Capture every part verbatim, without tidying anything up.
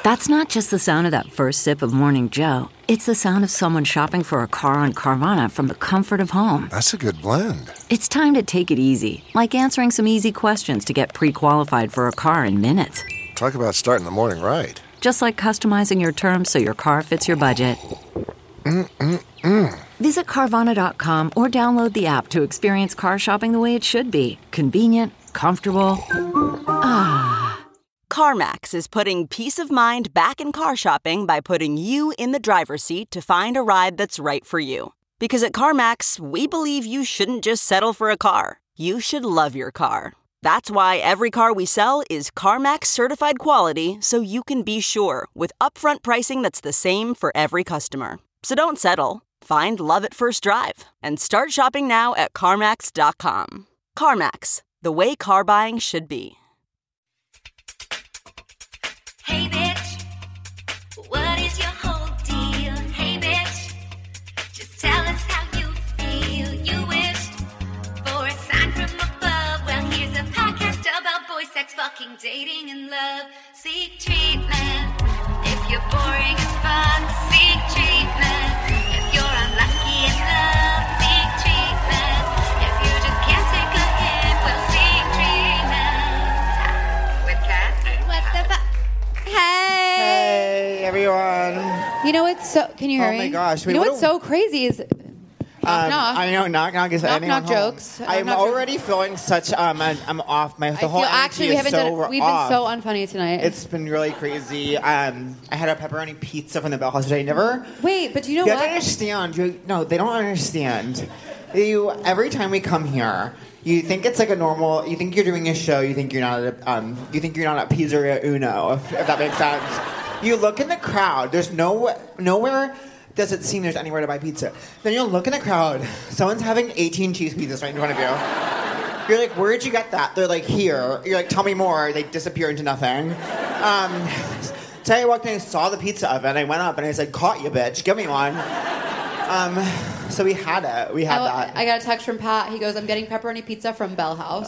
That's not just the sound of that first sip of Morning Joe. It's the sound of someone shopping for a car on Carvana from the comfort of home. That's a good blend. It's time to take it easy, like answering some easy questions to get pre-qualified for a car in minutes. Talk about starting the morning right. Just like customizing your terms so your car fits your budget. Mm-mm-mm. Visit Carvana dot com or download the app to experience car shopping the way it should be. Convenient, comfortable. Ah. CarMax is putting peace of mind back in car shopping by putting you in the driver's seat to find a ride that's right for you. Because at CarMax, we believe you shouldn't just settle for a car. You should love your car. That's why every car we sell is CarMax certified quality, so you can be sure with upfront pricing that's the same for every customer. So don't settle. Find love at first drive and start shopping now at CarMax dot com. CarMax, the way car buying should be. Hey bitch, what is your whole deal? Hey bitch, just tell us how you feel. You wished for a sign from above. Well, here's a podcast about boy sex, fucking, dating, and love. Seek treatment if you're boring as fuck. Seek treatment if you're unlucky in love. Seek treatment if you just can't take a hint. Well, seek treatment with Kat. What the fuck? Hey. Hey, everyone. You know what's so... Can you hear Oh me? my gosh, wait, you know what what's do- so crazy is... Knock, Um, knock. I know, knock, knock is Knock, anyone knock home. jokes. Knock, I'm knock already feeling such, um, I'm, I'm off. My, the I whole feel energy actually we is haven't so done... We've off. been so unfunny tonight. It's been really crazy. Um, I had a pepperoni pizza from the Bell House today. Never... Wait, but do you know You what? have to understand. You, no, they don't understand. You, every time we come here, you think it's like a normal... You think you're doing a show. You think you're not at a, um, you think you're not at Pizzeria Uno, if, if that makes sense. You look in the crowd. There's no nowhere does it seem there's anywhere to buy pizza. Then you'll look in the crowd. Someone's having eighteen cheese pizzas right in front of you. You're like, where'd you get that? They're like, here. You're like, tell me more. They disappear into nothing. Um, so I walked in and saw the pizza oven. I went up and I said, caught you, bitch. Give me one. Um, so we had it. We had I, that. I got a text from Pat. He goes, I'm getting pepperoni pizza from Bell House.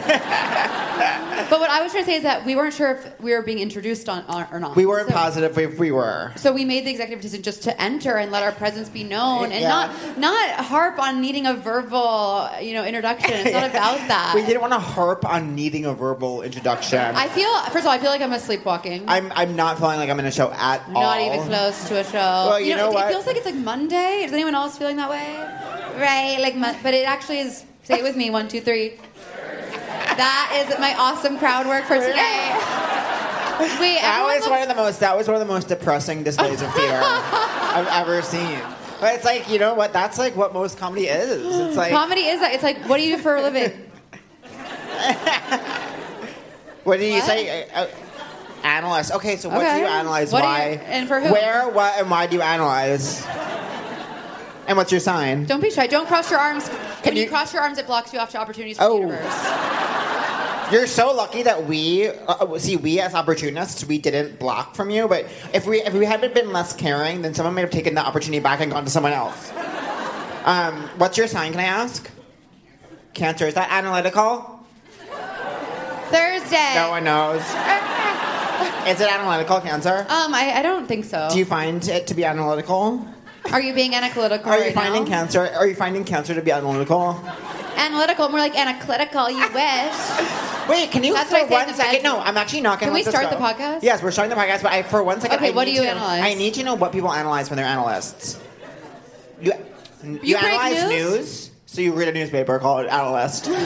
But what I was trying to say is that we weren't sure if we were being introduced on or not. We weren't so, positive if we were. So we made the executive decision just to enter and let our presence be known, and Yeah. not not harp on needing a verbal, you know, introduction. It's not about that. We didn't want to harp on needing a verbal introduction. I feel, first of all, I feel like I'm a sleepwalking. I'm I'm not feeling like I'm in a show at all. Not even close to a show. Well, you know it, what? it feels like it's like Monday. Is anyone else feeling that way? Right, like, mon- but it actually is. Say it with me. One, two, three. That is my awesome crowd work for today. Wait, That everyone was looks- one of the most. That was one of the most depressing displays of theater I've ever seen. But it's like, you know what? That's like what most comedy is. It's like comedy is that. It's like, what do you do for a living? What did you What? say? Uh, uh, analyze. Okay, so what Okay. do you analyze? What do why? you- and for who? Where? What? And why do you analyze? And what's your sign? Don't be shy. Don't cross your arms. Can when you, you- cross your arms, it blocks you off to opportunities for Oh. the universe. You're so lucky that we uh, see we as opportunists we didn't block from you. But if we if we hadn't been less caring, then someone might have taken the opportunity back and gone to someone else. Um, what's your sign? Can I ask? Cancer. Is that analytical? Thursday. No one knows. Is it analytical, Cancer? Um, I, I don't think so. Do you find it to be analytical? Are you being analytical Are right you finding now? cancer? Are you finding cancer to be analytical? Analytical, more like analytical. You wish. Wait, can you That's for what I say in one the second? bedroom. No, I'm actually not going Can to we let this start go. the podcast? Yes, we're starting the podcast, but I, for one second, Okay, I what need do you to, analyze? I need to know what people analyze when they're analysts. You, you, You break analyze news? news? So you read a newspaper called Analyst. You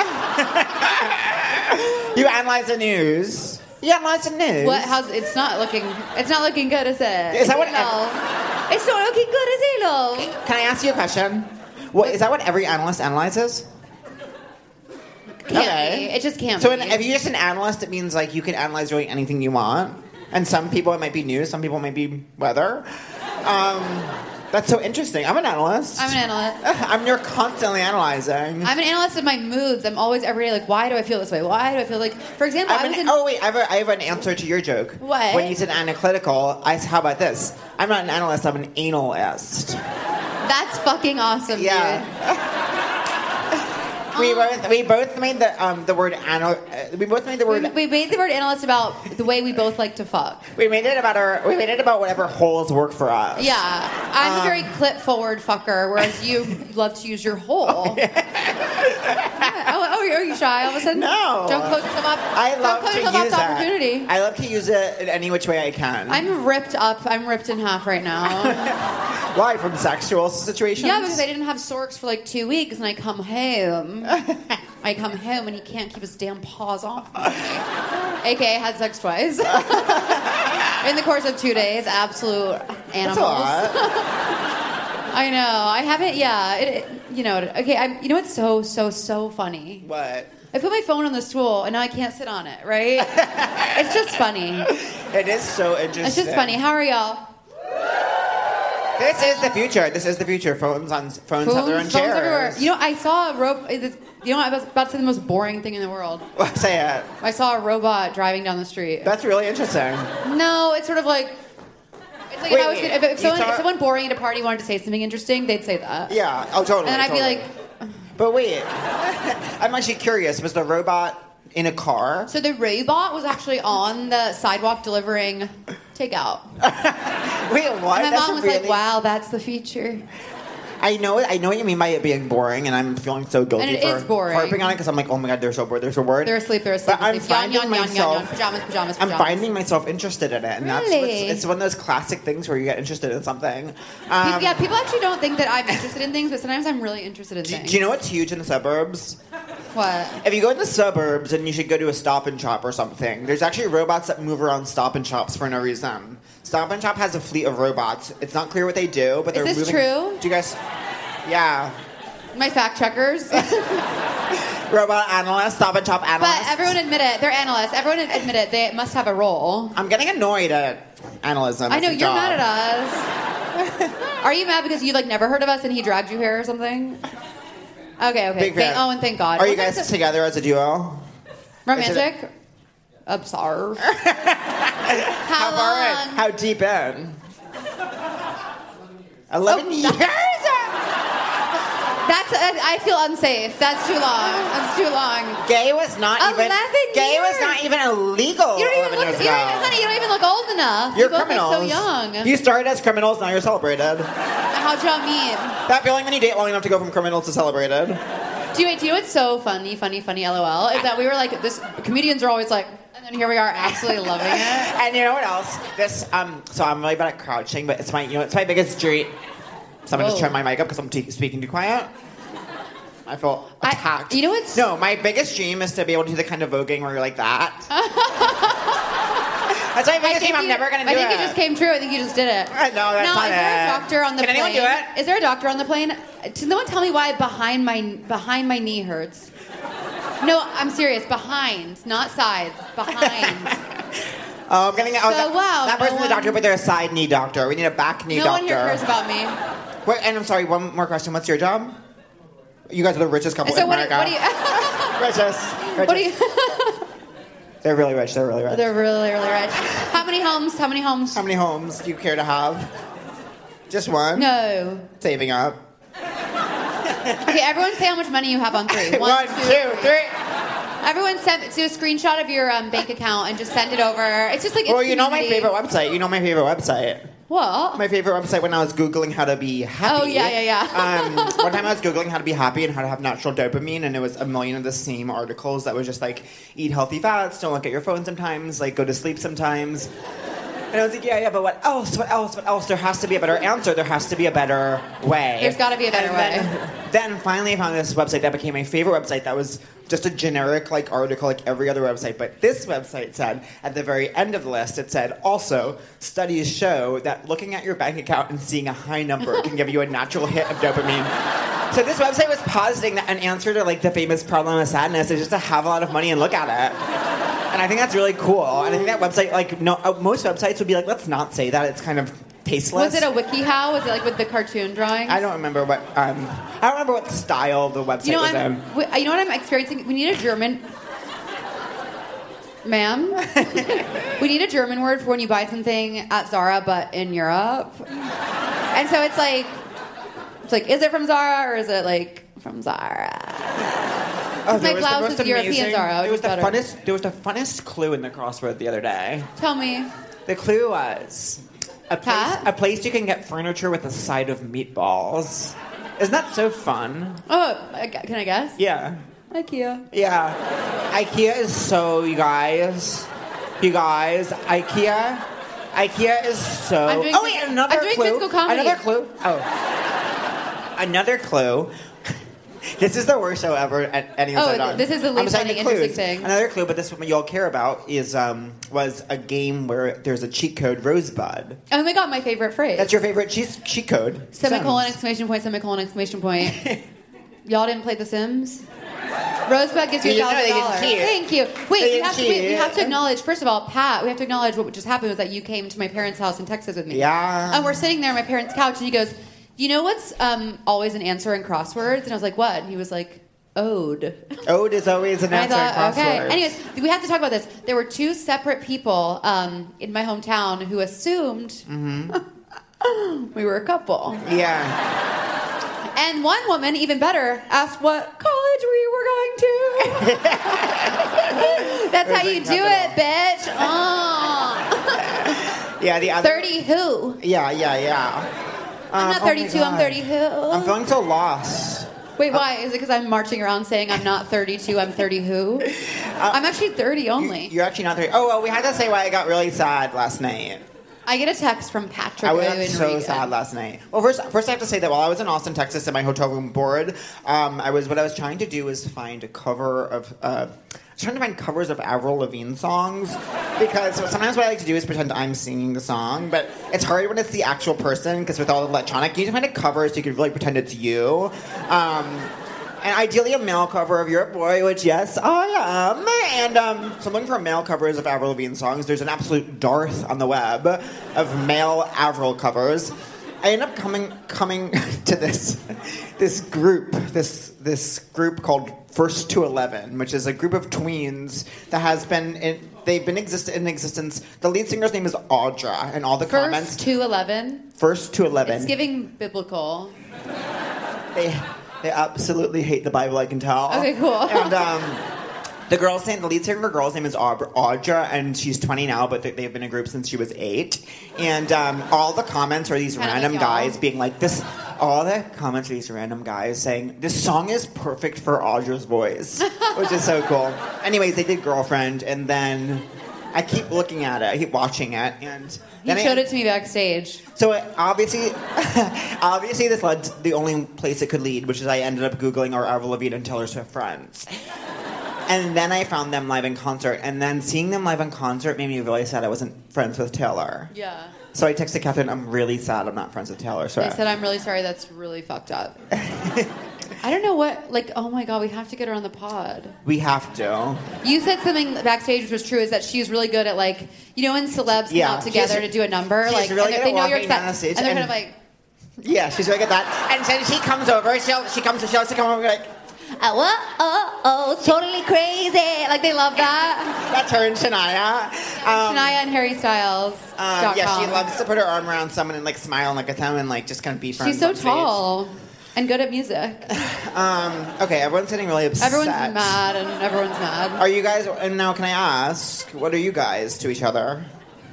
analyze the news. You analyze the news. What? How's it's not looking? It's not looking good, is it? Is that what- No. It's not looking good, is it, love? Can I ask you a question? What, is that what every analyst analyzes? Can't Okay. be. It just can't So be. an, if you're just an analyst, it means like you can analyze really anything you want. And some people it might be news, some people it might be weather. Um, that's so interesting. I'm an analyst. I'm an analyst. I'm you're constantly analyzing. I'm an analyst of my moods. I'm always every day like, why do I feel this way? Why do I feel like? For example, I'm I was an, in. oh wait, I have, a, I have an answer to your joke. What? When you said analytical, I how about this? I'm not an analyst. I'm an analyst. That's fucking awesome, Yeah. dude. We both we both made the um the word anal. Uh, we both made the word. We, we made the word analyst about the way we both like to fuck. We made it about our. We made it about whatever holes work for us. Yeah, I'm Um, a very clip forward fucker, whereas you love to use your hole. Yeah. Oh, oh, are you shy all of a sudden? No. Don't close yourself up. I Don't love close to yourself up use to that. opportunity. I love to use it in any which way I can. I'm ripped up. I'm ripped in half right now. Why? From sexual situations? Yeah, because I didn't have Sorks for like two weeks, and I come home. I come home, and he can't keep his damn paws off me. A K A had sex twice. In the course of two days. Absolute animals. That's a lot. I know. I haven't, yeah. It, it- you know, okay, I'm, you know what's so, so, so funny? What? I put my phone on the stool, and now I can't sit on it, right? It's just funny. It is so interesting. It's just funny. How are y'all? This is the future. This is the future. Phones on phones, Phones, have their own phones chairs. everywhere. You know, I saw a robot. You know, I was about to say the most boring thing in the world. Well, say it. I saw a robot driving down the street. That's really interesting. No, it's sort of like. It's like Wait, if, I was gonna, if, if, you someone, saw- if someone boring at a party wanted to say something interesting, they'd say that. Yeah. Oh, totally. And then I'd totally. be like. But wait, I'm actually curious. Was the robot in a car? So the robot was actually on the sidewalk delivering takeout. Wait, what? And my That's mom was really... like, "Wow, that's the feature." I know, I know what you mean by it being boring, and I'm feeling so guilty And it for is boring. harping on it because I'm like, oh my god, they're so bored, they're so bored. They're asleep. They're asleep. But I'm asleep. Yawn, finding yawn, yawn, yawn, myself. yawn. Pajamas, pajamas, I'm pajamas. finding myself interested in it, and that's Really? what's, it's one of those classic things where you get interested in something. Um, People, yeah, people actually don't think that I'm interested in things, but sometimes I'm really interested in do, things. do you know what's huge in the suburbs? What? If you go to the suburbs and you should go to a Stop and Shop or something, there's actually robots that move around Stop and Shops for no reason. Stop and Shop has a fleet of robots. It's not clear what they do, but they're Is this moving. true? Do you guys? Yeah. My fact checkers. Robot analyst, Stop and Shop analyst. But everyone admit it. They're analysts. Everyone admit it. They must have a role. I'm getting annoyed at analyzism. I know as a you're job. mad at us. Are you mad because you like never heard of us and he dragged you here or something? Okay, okay. Big fan. Thank, oh, and thank God. Are you What guys kinds of- together as a duo? romantic? Observe. How, How far long? in? How deep in? Eleven Oh, years. That's. I feel unsafe. That's too long. That's too long. Gay was not even. Eleven Gay was years. not even illegal. You don't even eleven look, years you're, ago. honey, you don't even look old enough. You're you both criminals. look so young. You started as criminals, now you're celebrated. How'd y'all meet? That feeling when you date long enough to go from criminals to celebrated. Do you, wait, do you know what's so funny, funny, funny, LOL? Is that we were like, this, comedians are always like, and then here we are absolutely loving it. And you know what else? This um. So I'm really bad at crouching, but it's my you know it's my biggest dream. Someone just Whoa. turned my mic up because I'm t- speaking too quiet. I feel I- attacked. you know what's- No, my biggest dream is to be able to do the kind of voguing where you're like that. That's my I biggest think dream. I'm you- never gonna do I think it. it just came true. I think you just did it. I know, that's now, not is there it. a doctor on the Can plane? anyone do it? Is there a doctor on the plane? Does no one tell me why behind my behind my knee hurts? No, I'm serious. Behind, not side. Behind. Oh, I'm getting. Oh, So, that, wow, that no person's a one- doctor, but they're a side knee doctor. We need a back knee no doctor. one here cares about me. Wait, and I'm sorry. One more question. What's your job? You guys are the richest couple So in what do, America. what do you? richest. richest. What do you? They're really rich. They're really rich. They're really, really rich. How many homes? How many homes? How many homes do you care to have? Just one? No. Saving up. Okay, everyone say how much money you have on three. One, two, three. Everyone send do a screenshot of your um, bank account and just send it over. It's just like it's Well, you know my community. favorite website. You know my favorite website. What? My favorite website when I was Googling how to be happy. Oh, yeah, yeah, yeah. um, one time I was Googling how to be happy and how to have natural dopamine, and it was a million of the same articles that was just like, eat healthy fats, don't look at your phone sometimes, like go to sleep sometimes. And I was like, yeah, yeah, but what else? What else? What else? There has to be a better answer. There has to be a better way. There's gotta be a better And then, then finally I found this website that became my favorite website that was just a generic like article like every other website. But this website said, at the very end of the list, it said, also, studies show that looking at your bank account and seeing a high number can give you a natural hit of dopamine. So this website was positing that an answer to like the famous problem of sadness is just to have a lot of money and look at it. And I think that's really cool. And I think that website, like, no, uh, most websites would be like, let's not say that. It's kind of tasteless. Was it a WikiHow? Was it like with the cartoon drawings? I don't remember what. Um, I don't remember what style the website You know, was I'm, in. w- you know what I'm experiencing? We need a German. Ma'am? We need a German word for when you buy something at Zara, but in Europe. And so it's like, it's like, is it from Zara or is it like from Zara? Oh, my there was the blouse most is European amazing- Zara, which There was is the better. funnest. There was the funnest clue in the crossword the other day. Tell me. The clue was a place, Pat? a place you can get furniture with a side of meatballs. Isn't that so fun? Oh, I- can I guess? Yeah. IKEA. Yeah. IKEA is so, you guys. You guys, IKEA. IKEA is so. I'm doing oh, wait, phys- another I'm doing clue. physical comedy. Another clue. Oh. Another clue. This is the worst show ever at any of Oh, I've done. this is the I'm least saying funny, the clues. interesting thing. Another clue, but this one you'll care about is um was a game where there's a cheat code Rosebud. Oh my god, my favorite phrase. That's your favorite cheat cheat code. Semicolon, Sims. exclamation point, semicolon, exclamation point. Y'all didn't play The Sims? Rosebud gives you a You know thousand they didn't dollars. cheat. Thank you. They Wait, we didn't have, to, wait, we cheat. have to acknowledge, first of all, Pat, we have to acknowledge what just happened was that you came to my parents' house in Texas with me. Yeah. And we're sitting there on my parents' couch, and he goes, you know what's um, always an answer in crosswords? And I was like, what? And he was like, ode. Ode is always an And answer I in thought, okay. crosswords. Anyways, we have to talk about this. There were two separate people um, in my hometown who assumed Mm-hmm. we were a couple. Yeah. And one woman, even better, asked what college we were going to. That's how you do it, bitch. Oh. Yeah, the other. thirty who? Yeah, yeah, yeah. I'm Um, not oh my thirty-two, I'm God. thirty who? I'm feeling so lost. Wait, why? Is it because I'm marching around saying I'm not thirty-two, I'm thirty who? I'm actually thirty only. You're actually not there. Oh, well, we had to say why I got really sad last night. I get a text from Patrick. I was Owen so Regan. sad last night. Well, first, first I have to say that while I was in Austin, Texas, in my hotel room bored, um, I was what I was trying to do was find a cover of. Uh, I was trying to find covers of Avril Lavigne songs because sometimes what I like to do is pretend I'm singing the song, but it's hard when it's the actual person because with all the electronic, you need to find a cover so you can really pretend it's you. Um, And ideally a male cover of You're a Boy, which, yes, I am. And um, so I'm looking for male covers of Avril Lavigne songs. There's an absolute dearth on the web of male Avril covers. I end up coming coming to this this group, this this group called First to Eleven, which is a group of tweens that has been in, they've been exist in existence. The lead singer's name is Audra, and all the comments. First to eleven. First to Eleven. It's giving biblical. They they absolutely hate the Bible, I can tell. Okay, cool. And um, the girl's name, the lead singer girl's name is Aub- Audra, and she's twenty now, but they, they've been a group since she was eight. And um, all the comments are these Kinda random like y'all. guys being like, "This." All the comments are these random guys saying, "This song is perfect for Audra's voice," which is so cool. Anyways, they did Girlfriend, and then I keep looking at it, I keep watching it, and He then I- showed it to me backstage. so it, obviously, obviously this led to the only place it could lead, which is I ended up Googling our Avril Lavigne and Taylor Swift friends. And then I found them live in concert, and then seeing them live in concert made me really sad I wasn't friends with Taylor. Yeah. So I texted Catherine, I'm really sad I'm not friends with Taylor I Swift. said, I'm really sorry, that's really fucked up. I don't know what, like, oh my god, we have to get her on the pod. We have to. You said something backstage which was true, is that she's really good at, like, you know when celebs come Yeah, out together she's- to do a number? she's like, really and good they at know you're walking down upset, the stage and they're and- kind of like, Yeah, she's really good at that. And then she comes over, she'll, she comes, she'll also come over and be like, oh, oh, oh, oh, totally crazy. Like, they love that. that's her and Shania. Um, Shania and Harry Styles. um, yeah, she loves to put her arm around someone and like smile and look at them and like just kind of be friends She's so on stage. tall and good at music. Um, okay, everyone's getting really upset. Everyone's mad, and everyone's mad. Are you guys, and now can I ask, what are you guys to each other?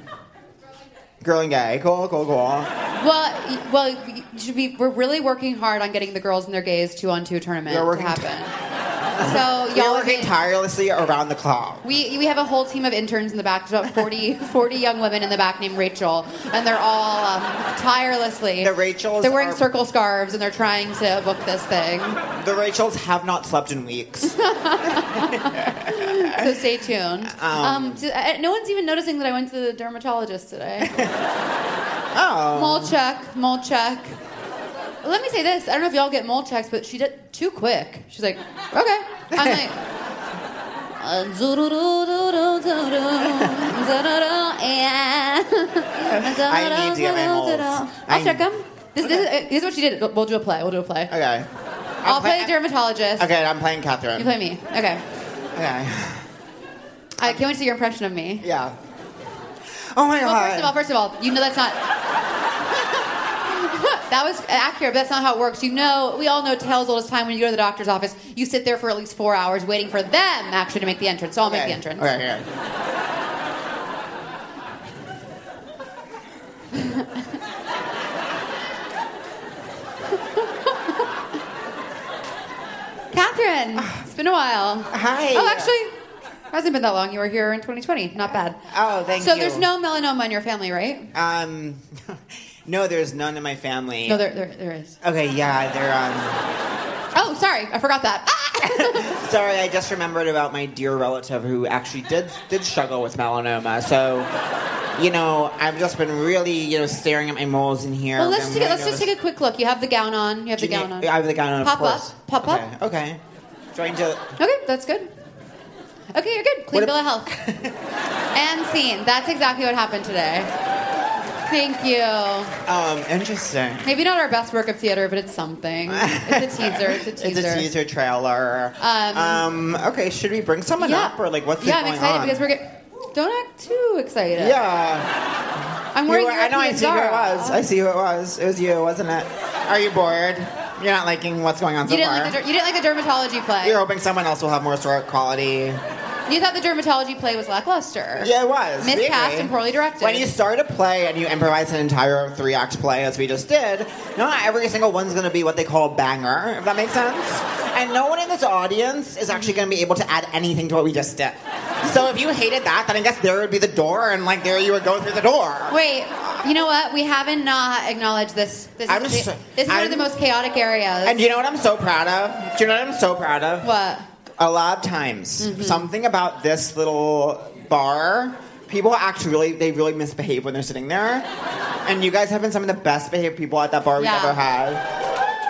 Girl and gay. Cool, cool, cool. Well, y- well, y- you should be. We're really working hard on getting the girls and their gays two on two tournament You're to working happen. So You're y'all working can- tirelessly around the clock. We we have a whole team of interns in the back. There's about forty, forty young women in the back named Rachel, and they're all um, tirelessly. The Rachels They're wearing are- circle scarves and they're trying to book this thing. The Rachels have not slept in weeks. So stay tuned. Um, so, uh, no one's even noticing that I went to the dermatologist today. Oh. Mole check, mole check. Let me say this. I don't know if y'all get mole checks, but she did too quick. She's like, okay. I'm like, uh, I need to get my moles. I'll I- check them. This, this, is, this is what she did. We'll do a play. We'll do a play. Okay. I'll I'm play play- the dermatologist. Okay, I'm playing Catherine. You play me. Okay. Okay. I can't wait to see your impression of me. Yeah. Oh my Well, god. first of all, first of all, you know that's not. That was accurate, but that's not how it works. You know, we all know tales old as time when you go to the doctor's office, you sit there for at least four hours waiting for them actually to make the entrance. So I'll okay. make the entrance. Okay, okay. Catherine, it's been a while. Hi. Oh, actually, it hasn't been that long. You were here in twenty twenty. Not bad. Oh, thank so you. So there's no melanoma in your family, right? Um, no, there's none in my family. No, there, there, there is. Okay, yeah, they're, um... Oh, sorry, I forgot that. Ah! Sorry, I just remembered about my dear relative who actually did did struggle with melanoma. So, you know, I've just been really, you know, staring at my moles in here. Well, let's, Been take, really let's just take a quick look. You have the gown on. You have Do the you gown need- on. I have the gown on, of Pop course. up. Pop okay. up. Okay. Trying to... Okay, that's good. Okay, you're good. Clean What bill a- of health. And scene. That's exactly what happened today. Thank you. Um, interesting. Maybe not our best work of theater, but it's something. It's a teaser. It's a teaser. It's a teaser trailer. Um, Um, okay, should we bring someone yeah. up or like what's Yeah, I'm going excited on? because we're getting... Don't act too excited. Yeah. I'm wearing You were- I know, I European see who it Zara. was. I see who it was. It was you, wasn't it? Are you bored? You're not liking what's going on so You didn't, far? like the, der- you didn't like the dermatology play. You're hoping someone else will have more story quality. You thought the dermatology play was lackluster. Yeah, it was. We Miscast agree. and poorly directed. When you start a play and you improvise an entire three-act play, as we just did, not every single one's going to be what they call a banger, if that makes sense. And no one in this audience is actually going to be able to add anything to what we just did. So if you hated that, then I guess there would be the door, and like there you would go through the door. Wait, you know what? We haven't not acknowledged this. This is, I'm the- so- this is one of I'm- the most chaotic areas. And you know what I'm so proud of? Do you know what I'm so proud of? What? A lot of times, Mm-hmm. something about this little bar, people actually really, they really misbehave when they're sitting there. And you guys have been some of the best behaved people at that bar we've Yeah. ever had.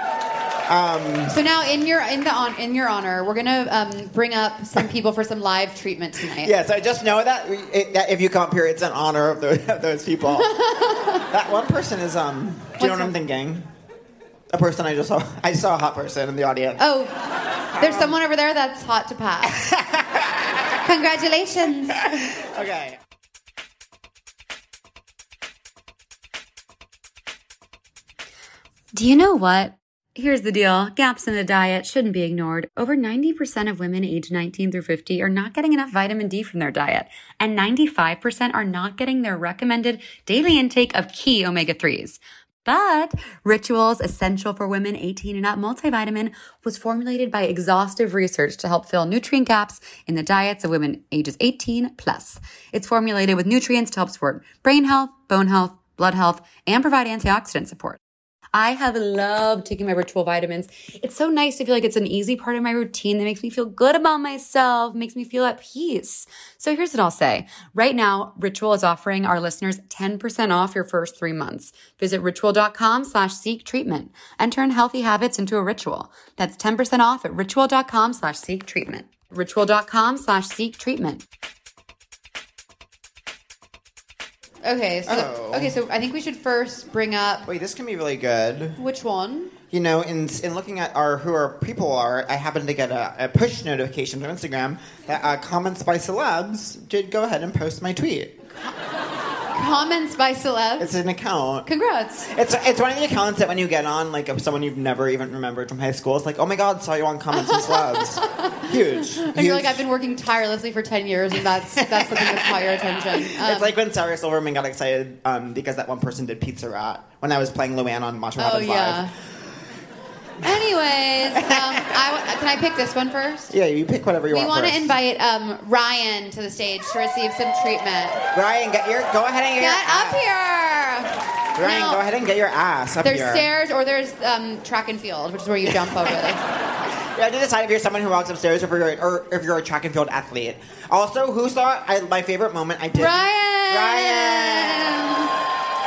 Um, So now, in your in the on, in your honor, we're gonna um, bring up some people for some live treatment tonight. yes, I just know that, we, it, that if you come up here, it's in honor of, the, of those people. That one person is, um, do you What's know what her- I'm thinking? A person I just saw. I saw a hot person in the audience. Oh, there's someone over there that's hot to pass. Congratulations. Okay. Do you know what? Here's the deal. Gaps in the diet shouldn't be ignored. Over ninety percent of women aged nineteen through fifty are not getting enough vitamin D from their diet, and ninety-five percent are not getting their recommended daily intake of key omega threes. But Ritual's Essential for Women eighteen and Up multivitamin was formulated by exhaustive research to help fill nutrient gaps in the diets of women ages eighteen plus. It's formulated with nutrients to help support brain health, bone health, blood health, and provide antioxidant support. I have loved taking my Ritual vitamins. It's so nice to feel like it's an easy part of my routine that makes me feel good about myself, makes me feel at peace. So here's what I'll say. Right now, Ritual is offering our listeners ten percent off your first three months. Visit ritual.com slash seek treatment and turn healthy habits into a ritual. That's ten percent off at ritual.com slash seek treatment. Ritual.com slash seek treatment. Okay, so Oh. okay, so I think we should first bring up Wait, this can be really good. which one? You know, in in looking at our who our people are, I happened to get a, a push notification from Instagram that uh, comments by celebs did go ahead and post my tweet. Comments by celebs. It's an account. Congrats. It's it's one of the accounts that when you get on, like of someone you've never even remembered from high school, it's like, oh my god, saw you on comments and celebs. Huge. And Huge. you're like, I've been working tirelessly for ten years, and that's that's something that's caught your attention. Um, It's like when Sarah Silverman got excited um, because that one person did Pizza Rat when I was playing Luann on Watch What oh Happens yeah. Live. Anyways, um, I w- can I pick this one first? Yeah, you pick whatever you We want want to first. invite um, Ryan to the stage to receive some treatment. Ryan, get your go ahead and get, Get your up ass. here. Ryan, No. go ahead and get your ass up There's here. stairs or there's um, track and field, which is where you jump over. You have to decide if you're someone who walks upstairs or if you're, or if you're a track and field athlete. Also, who saw I, my favorite moment? I did. Ryan. Ryan.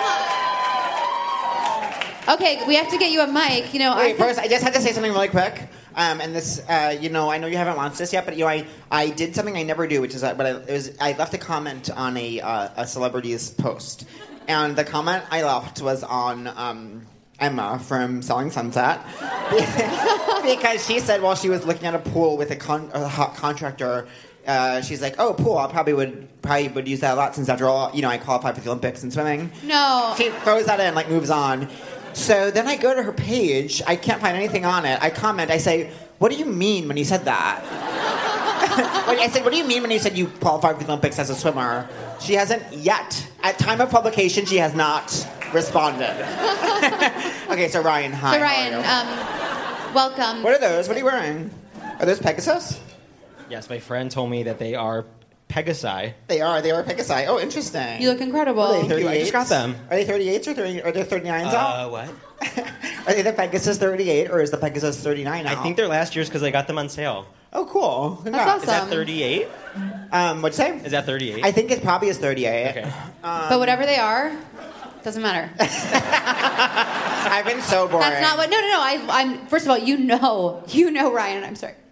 Okay, we have to get you a mic. You know, Wait, I first, I just had to say something really quick. Um, and this, uh, you know, I know you haven't launched this yet, but you know, I, I did something I never do, which is that, but I, it was I left a comment on a uh, a celebrity's post, and the comment I left was on um, Emma from Selling Sunset, because she said while she was looking at a pool with a, con- a hot contractor. Uh, she's like, oh, pool. I probably would probably would use that a lot since after all, you know, I qualify for the Olympics in swimming. No. She throws that in, like moves on. So then I go to her page. I can't find anything on it. I comment. I say, what do you mean when you said that? Like, I said, what do you mean when you said you qualified for the Olympics as a swimmer? She hasn't yet. At time of publication, she has not responded. Okay, so Ryan, hi. So Ryan, um, welcome. What are those? What are you wearing? Are those Pegasus? Yes, my friend told me that they are Pegasi. They are. They are Pegasi. Oh, interesting. You look incredible. Are they Thank you, I just got them. Are they thirty-eights or thirty? Are they thirty-nines out? Uh, what? Are they the Pegasus thirty-eight or is the Pegasus thirty-nine out? I think they're last year's because I got them on sale. Oh, cool. That's Congrats. Is that awesome. thirty-eight? Um, what'd you say? Is that thirty-eight? I think it probably is thirty-eight. Okay. But whatever they are, doesn't matter. I've been so boring. That's not what. No, no, no. I, I'm. First of all, you know, you know, Ryan. I'm sorry.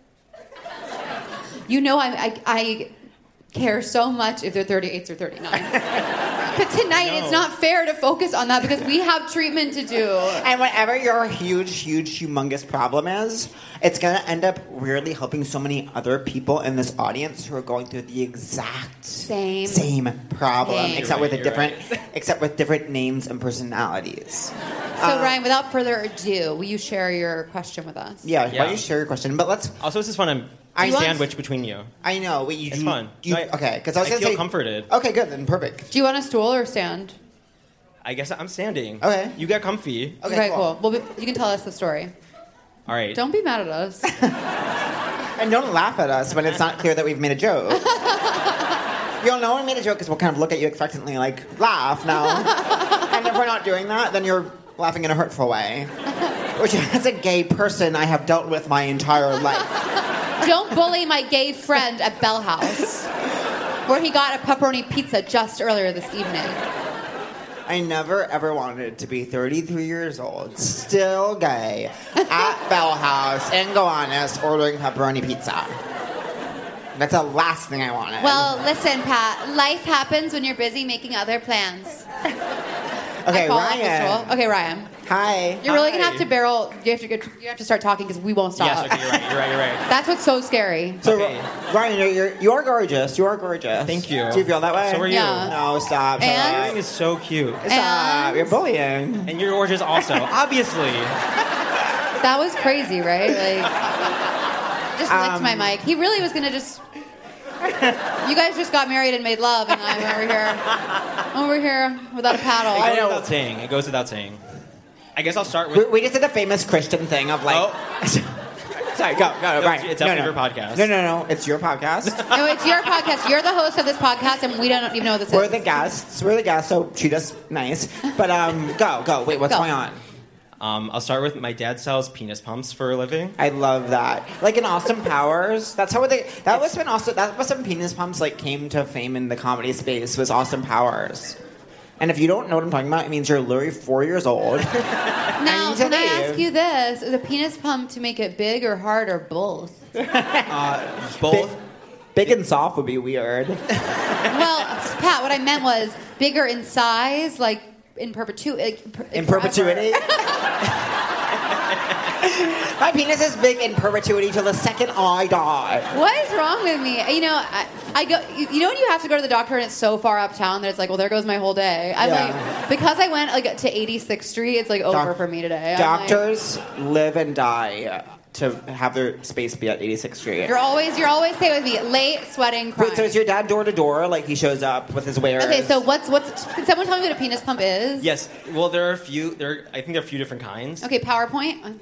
You know, I, I, I care so much if they're thirty-eights or thirty-nines. But tonight, it's not fair to focus on that because we have treatment to do. And whatever your huge, huge, humongous problem is, it's going to end up weirdly helping so many other people in this audience who are going through the exact Same. same problem, Same. except You're with a right, different, you're except with different names and personalities. So, Ryan, without further ado, will you share your question with us? Yeah, why Yeah. don't you share your question? But let's. Also, this is fun. I'm I I want- sandwich between you. I know. Wait, you It's do, fun. do you- No, I- okay, because I was I going to feel say. comforted. Okay, good then. Perfect. Do you want a stool or stand? I guess I'm standing. Okay. You got comfy. Okay, cool. Well, we- you can tell us the story. All right. Don't be mad at us. And don't laugh at us when it's not clear that we've made a joke. You'll know we made a joke because we'll kind of look at you expectantly, like, laugh now. And if we're not doing that, then you're laughing in a hurtful way. Which, as a gay person, I have dealt with my entire life. Don't bully my gay friend at Bell House, where he got a pepperoni pizza just earlier this evening. I never ever wanted to be thirty-three years old, still gay, at Bell House in Gowanus ordering pepperoni pizza. That's the last thing I wanted. Well, listen, Pat. Life happens when you're busy making other plans. okay, I fall off the Ryan. stool. Okay, Ryan. Hi. You're really gonna Hi. have to barrel. You have to get. You have to start talking because we won't stop. Yes, okay, you're right. You're right. You're right. That's what's so scary. So, Okay. Ryan, you're, you're, you're gorgeous. You are gorgeous. Thank you. Do you feel that way? So are you. Yeah. No, stop. And- Stop. Everything is so cute. Stop. And- You're bullying. And you're gorgeous also. Obviously. That was crazy, right? Like, just licked Um, my mic. He really was gonna just. You guys just got married and made love, and I'm over here, over here without a paddle. It I goes know. without saying. It goes without saying. I guess I'll start We, with. we just did the famous Christian thing of like. Oh. Sorry, go, go, No, Ryan. it's no, definitely no. your podcast. No, no, no. It's your podcast. No, it's your podcast. You're the host of this podcast, and we don't even know what this We're is. the guests. We're the guests, so treat us nice. But um, go, go. Wait, what's Go. going on? Um, I'll start with my dad sells penis pumps for a living. I love that. Like in Austin Powers, that's how they. That was when Austin. That was when penis pumps like came to fame in the comedy space. Was Austin Powers. And if you don't know what I'm talking about, it means you're literally four years old. Now, need can to I leave. ask you this? Is a penis pump to make it big or hard or both? Both. Big, big and soft would be weird. Well, Pat, what I meant was bigger in size, like in perpetuity. Like, per- In forever. perpetuity. My penis is big in perpetuity till the second I die. What is wrong with me? You know, I, I go. You you know when you have to go to the doctor and it's so far uptown that it's like, well, there goes my whole day. I'm Yeah. like, because I went like to eighty-sixth Street, it's like over Doc- for me today. I'm like, Doctors live and die to have their space be at eighty-sixth Street. you're always, you're always stay with me. Late, sweating, crying. Wait, so is your dad door to door? Like he shows up with his wares? Okay, so what's what's? Can someone tell me what a penis pump is? Yes. Well, there are a few. There, I think there are a few different kinds. Okay, PowerPoint.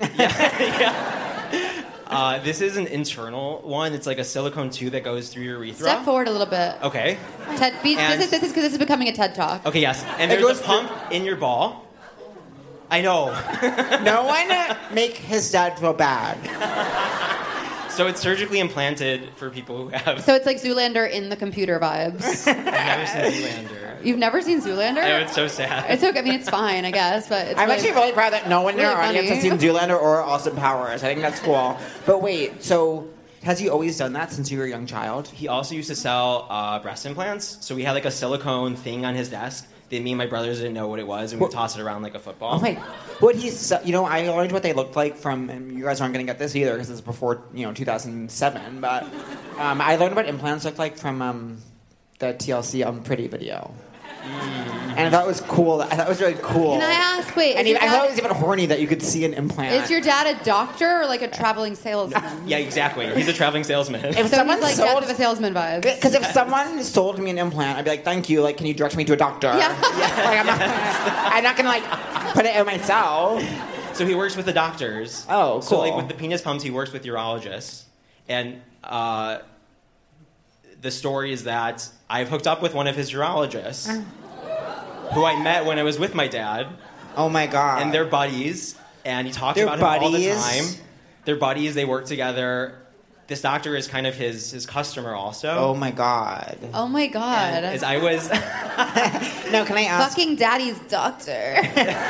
Uh, this is an internal one. It's like a silicone tube that goes through your urethra. Step forward a little bit. Okay. TED, be, And- this is this is because this is becoming a TED talk. Okay. Yes. And It there's goes a pump in your ball. I know. No one make his dad feel bad. So it's surgically implanted for people who have. So it's like Zoolander in the computer vibes. I've never seen Zoolander. You've never seen Zoolander? I know, it's so sad. It's okay. I mean, it's fine, I guess, but it's I'm really, actually really proud that no one in really our audience has funny. seen Zoolander or Austin Powers. I think that's cool. But wait, so has he always done that since you were a young child? He also used to sell uh, breast implants. So we had like a silicone thing on his desk that me and my brothers didn't know what it was, and we would toss it around like a football. Oh my! What he's, you know, I learned what they looked like from. And you guys aren't going to get this either because it's before, you know, two thousand seven. But um, I learned what implants looked like from um, the T L C Unpretty video. And I thought it was cool. I thought it was really cool. Can I ask, wait, And is your even, I thought dad- it was even horny that you could see an implant. Is your dad a doctor or like a traveling salesman? Yeah, exactly. He's a traveling salesman. If So someone he's like sold, death of a salesman vibes. because if someone sold me an implant, I'd be like, "Thank you. Like, can you direct me to a doctor?" Yeah. Like, I'm not, I'm not gonna like put it in myself. So he works with the doctors. Oh, So like cool. with the penis pumps, he works with urologists. And uh, the story is that I've hooked up with one of his urologists, who I met when I was with my dad, Oh my god. and they're buddies. And he talks They're about him all the buddies? time. They're buddies. They work together. This doctor is kind of his his customer also. Oh my god. Oh my god. As I was, Now, can I ask? Fucking daddy's doctor.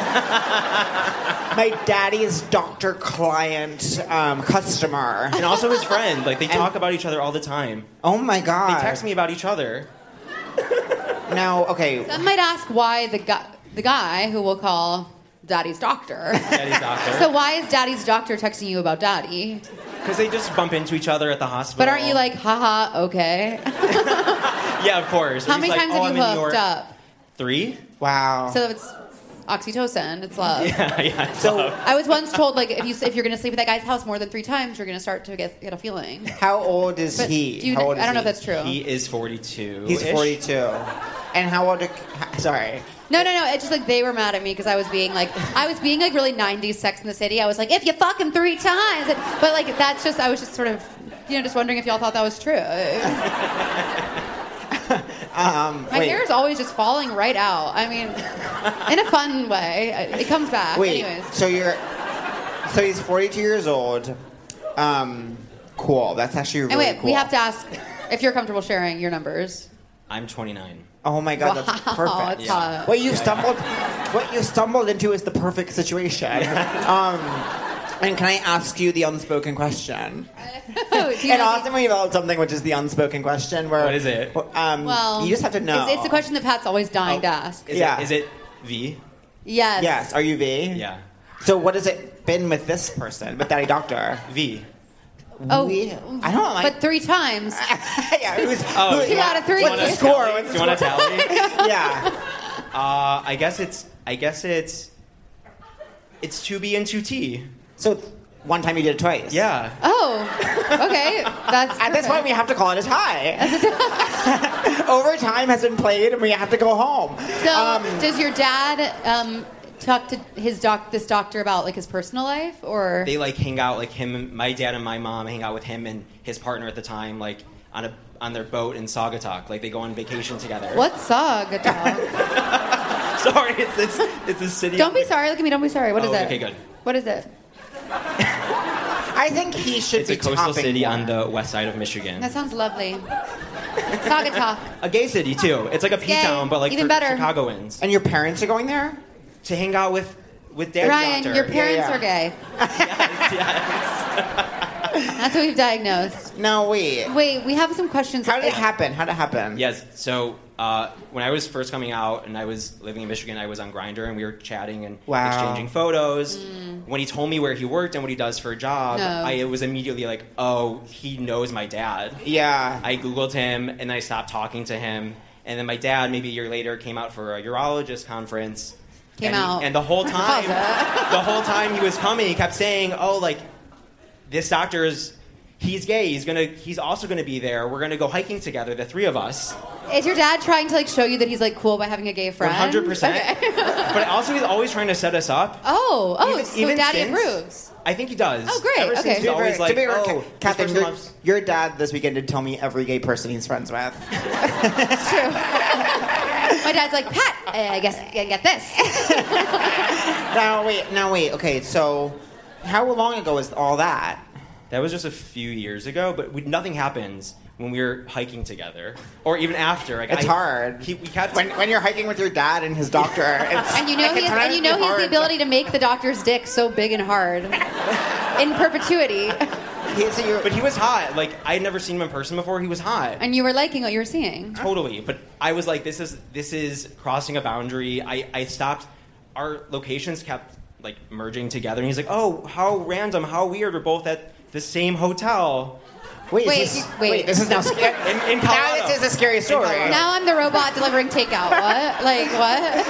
My daddy's doctor client um, customer. and also his friend. Like they And- talk about each other all the time. Oh my They god. text me about each other. Now, okay. Some might ask why the guy, the guy who we'll call daddy's doctor. Daddy's doctor. So why is daddy's doctor texting you about daddy? Because they just bump into each other at the hospital. But aren't you like, haha, okay? Yeah, of course. How He's many like, times "Oh, have I'm you in New hooked York." up? Three? Wow. So it's oxytocin. It's love. Yeah, yeah. it's So- love. I was once told like if you if you're gonna sleep at that guy's house more than three times, you're gonna start to get get a feeling. How old is But he? do you, How old I is don't know he? if that's true. He is forty-two. He's forty-two. And how old? Are, sorry. No, no, no. It's just like they were mad at me because I was being like, I was being like really nineties Sex in the City. I was like, if you fuck him three times, but like that's just I was just sort of, you know, just wondering if y'all thought that was true. Um, My wait. hair is always just falling right out. I mean, in a fun way. It comes back. Wait. Anyways. So you're. So he's forty-two years old. Um, cool. That's actually really And wait, cool. we have to ask if you're comfortable sharing your numbers. I'm twenty-nine. Oh my god, Wow, that's perfect. it's hot. What you stumbled, what you stumbled into is the perfect situation. um, and can I ask you the unspoken question? Do you And know- Austin, we developed something which is the unspoken question. Where What is it? Um, Well, you just have to know. It's, it's the question that Pat's always dying Oh. to ask. Is Yeah. It, is it V? Yes. Yes. Are you V? Yeah. So what has it been with this person, with Daddy Doctor? V. Oh, We- I don't like. but three times. yeah, who's, Oh, who- Two out of three. What's the Do you score? Tally? What's Do the you want to score? tally? Yeah. Uh, I guess it's. I guess it's. It's two B and two T. So one time you did it twice. Yeah. Oh, okay. That's At this perfect. point, we have to call it a tie. Overtime has been played, and we have to go home. So, Um, does your dad um, talk to his doc, this doctor, about like his personal life, or They like hang out, like him, and my dad and my mom hang out with him and his partner at the time, like on a on their boat in Saugatuck. Like they go on vacation together. what song? Dog? Sorry, it's it's it's a city. Don't be sorry. Look at me. Don't be sorry. What is Oh, it? okay, good. What is it? I think he should It's be a coastal topping city more. on the west side of Michigan. That sounds lovely. Saugatuck. A gay city too. It's like a gay. P town, but like Even for better. Chicagoans And your parents are going there? to hang out with with Daddy Ryan, Doctor. your parents yeah. are gay. Yes, yes. That's what we've diagnosed. No, wait. Wait, we have some questions. How did it happen? How did it happen? Yes. So uh, when I was first coming out and I was living in Michigan, I was on Grindr and we were chatting and Wow. exchanging photos. When he told me where he worked and what he does for a job, No. I was immediately like, "Oh, he knows my dad." Yeah. I googled him and I stopped talking to him. And then my dad, maybe a year later, came out for a urologist conference. Came and, out. and the whole time, that. the whole time he was coming, he kept saying, "Oh, like this doctor is." He's gay. He's gonna. He's also gonna be there. We're gonna go hiking together, the three of us. Is your dad trying to like show you that he's like cool by having a gay friend? One hundred percent. Okay. But also, he's always trying to set us up. Oh, oh, Even- so even daddy since- approves. I think he does. Oh, great, Ever okay. since To he's be always like, to be fair, "Oh, Ca- this Catherine, person your, loves." your dad this weekend did tell me every gay person he's friends with. It's true. My dad's like, Pat, uh, I guess I gotta get this. Now wait, now wait. Okay, so how long ago was all that? That was just a few years ago, but we, nothing happens when we were hiking together, or even after. Like, It's I- hard. He, we kept When when you're hiking with your dad and his doctor, it's, And you know it can he has, sometimes and you be know he has the hard. ability to make the doctor's dick so big and hard in perpetuity. He- so you're- But he was hot. Like I had never seen him in person before. He was hot. And you were liking what you were seeing. Totally. But I was like, this is this is crossing a boundary. I, I stopped. Our locations kept like merging together, and he's like, oh, how random, how weird. We're both at the same hotel. Wait, Wait, is this, wait. wait, this is now scary. In, in Now Colorado. this is a scary story. Colorado. Now I'm the robot delivering takeout. What? Like what?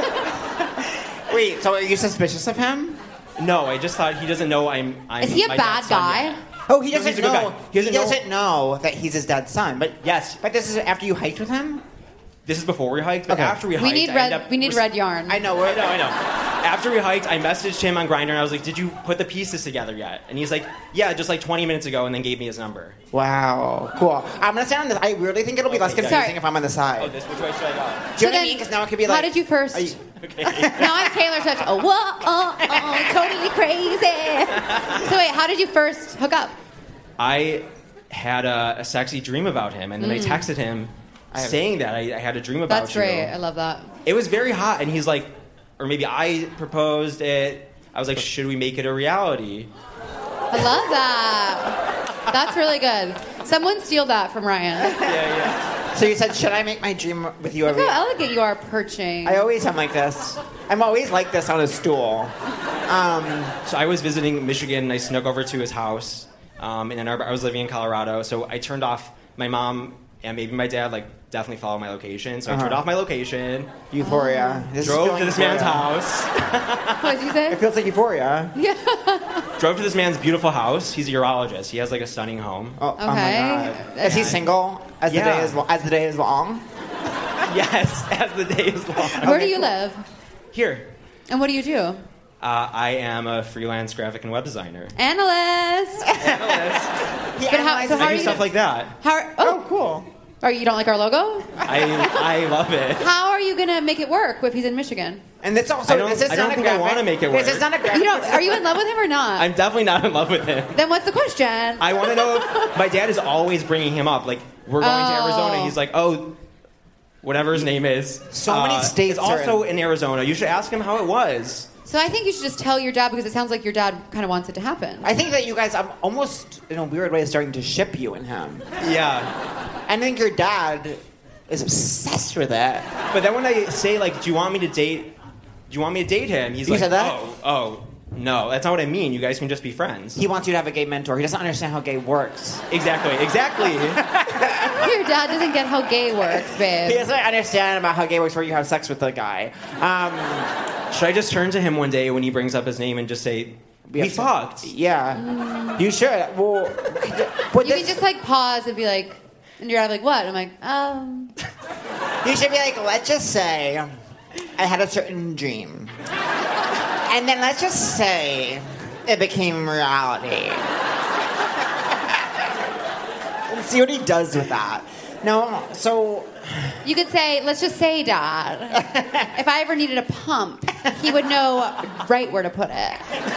Wait, so are you suspicious of him? No, I just thought he doesn't know I'm. I'm Is he a my bad dad's son guy? yet. Oh, he No, doesn't he's a good know. guy. He doesn't know- know that he's his dad's son. But Yes. but this is after you hiked with him. This is before we hiked, but Okay. after we hiked, We need I red. ended up We need res- red yarn. I know. I We're, know, I know. After we hiked, I messaged him on Grindr and I was like, "Did you put the pieces together yet?" And he's like, "Yeah, just like twenty minutes ago," and then gave me his number. Wow, cool. I'm gonna stand on this. I really think it'll be less Okay, confusing sorry. if I'm on the side. Oh, this which way should I go? Do you know what So I then, mean? Because now it could be like. how did you first? Are you- Okay. Now I'm Taylor Swift. Oh, whoa, oh, oh, totally crazy. So wait, how did you first hook up? I had a, a sexy dream about him, and then I texted him I have- saying that I, I had a dream about That's you. great. I love that. It was very hot, and he's like, or maybe I proposed it. I was like, should we make it a reality? I love that. That's really good. Someone steal that from Ryan. Yeah, yeah. So you said, should I make my dream with you Look every? how elegant you are perching. I always am like this. I'm always like this on a stool. Um, So I was visiting Michigan, and I snuck over to his house um, in Ann Arbor. I was living in Colorado, so I turned off my mom and maybe my dad. Like, definitely follow my location. So I Uh-huh. turned off my location, Euphoria. This is drove feeling to this man's Euphoria. house, What did you say? It feels like Euphoria. drove to this man's beautiful house. He's a urologist. He has like a stunning home. Oh, oh my Okay. god. Is he single? As the Yeah. day is lo- as the day is long. Yes, as the day is long. Where do Okay, you cool. live? Here, And what do you do? uh, I am a freelance graphic and web designer. Analyst. He But how- analyzes- so how I are do you stuff gonna- like that. How? Oh, Oh, cool. are you don't like our logo? I I love it. How are you gonna make it work if he's in Michigan? And it's also I don't- this is I don't not a think I graphic. wanna make it This work. is not a graphic. You know, are you in love with him or not? I'm definitely not in love with him. Then what's the question? I want to know if my dad is always bringing him up. Like, we're going to Oh. Arizona. He's like, oh, whatever his name is. So many states It's are also in Arizona. You should ask him how it was. So I think you should just tell your dad because it sounds like your dad kind of wants it to happen. I think that you guys, I'm almost in a weird way starting to ship you and him. Yeah. I think your dad is obsessed with it. But then when I say, like, do you want me to date, do you want me to date him? He's You like, said that? oh, oh, no. That's not what I mean. You guys can just be friends. He wants you to have a gay mentor. He doesn't understand how gay works. Exactly, exactly. Your dad doesn't get how gay works, He babe. doesn't understand about how gay works where you have sex with a guy. Um, Should I just turn to him one day when he brings up his name and just say, we, have fucked? Yeah. You should. Well, but You this, can just like pause and be like, and your dad like, what? I'm like, um. you should be like, let's just say I had a certain dream. And then let's just say it became reality. And see what he does with that. No, so You could say, let's just say, Dad, if I ever needed a pump, he would know right where to put it.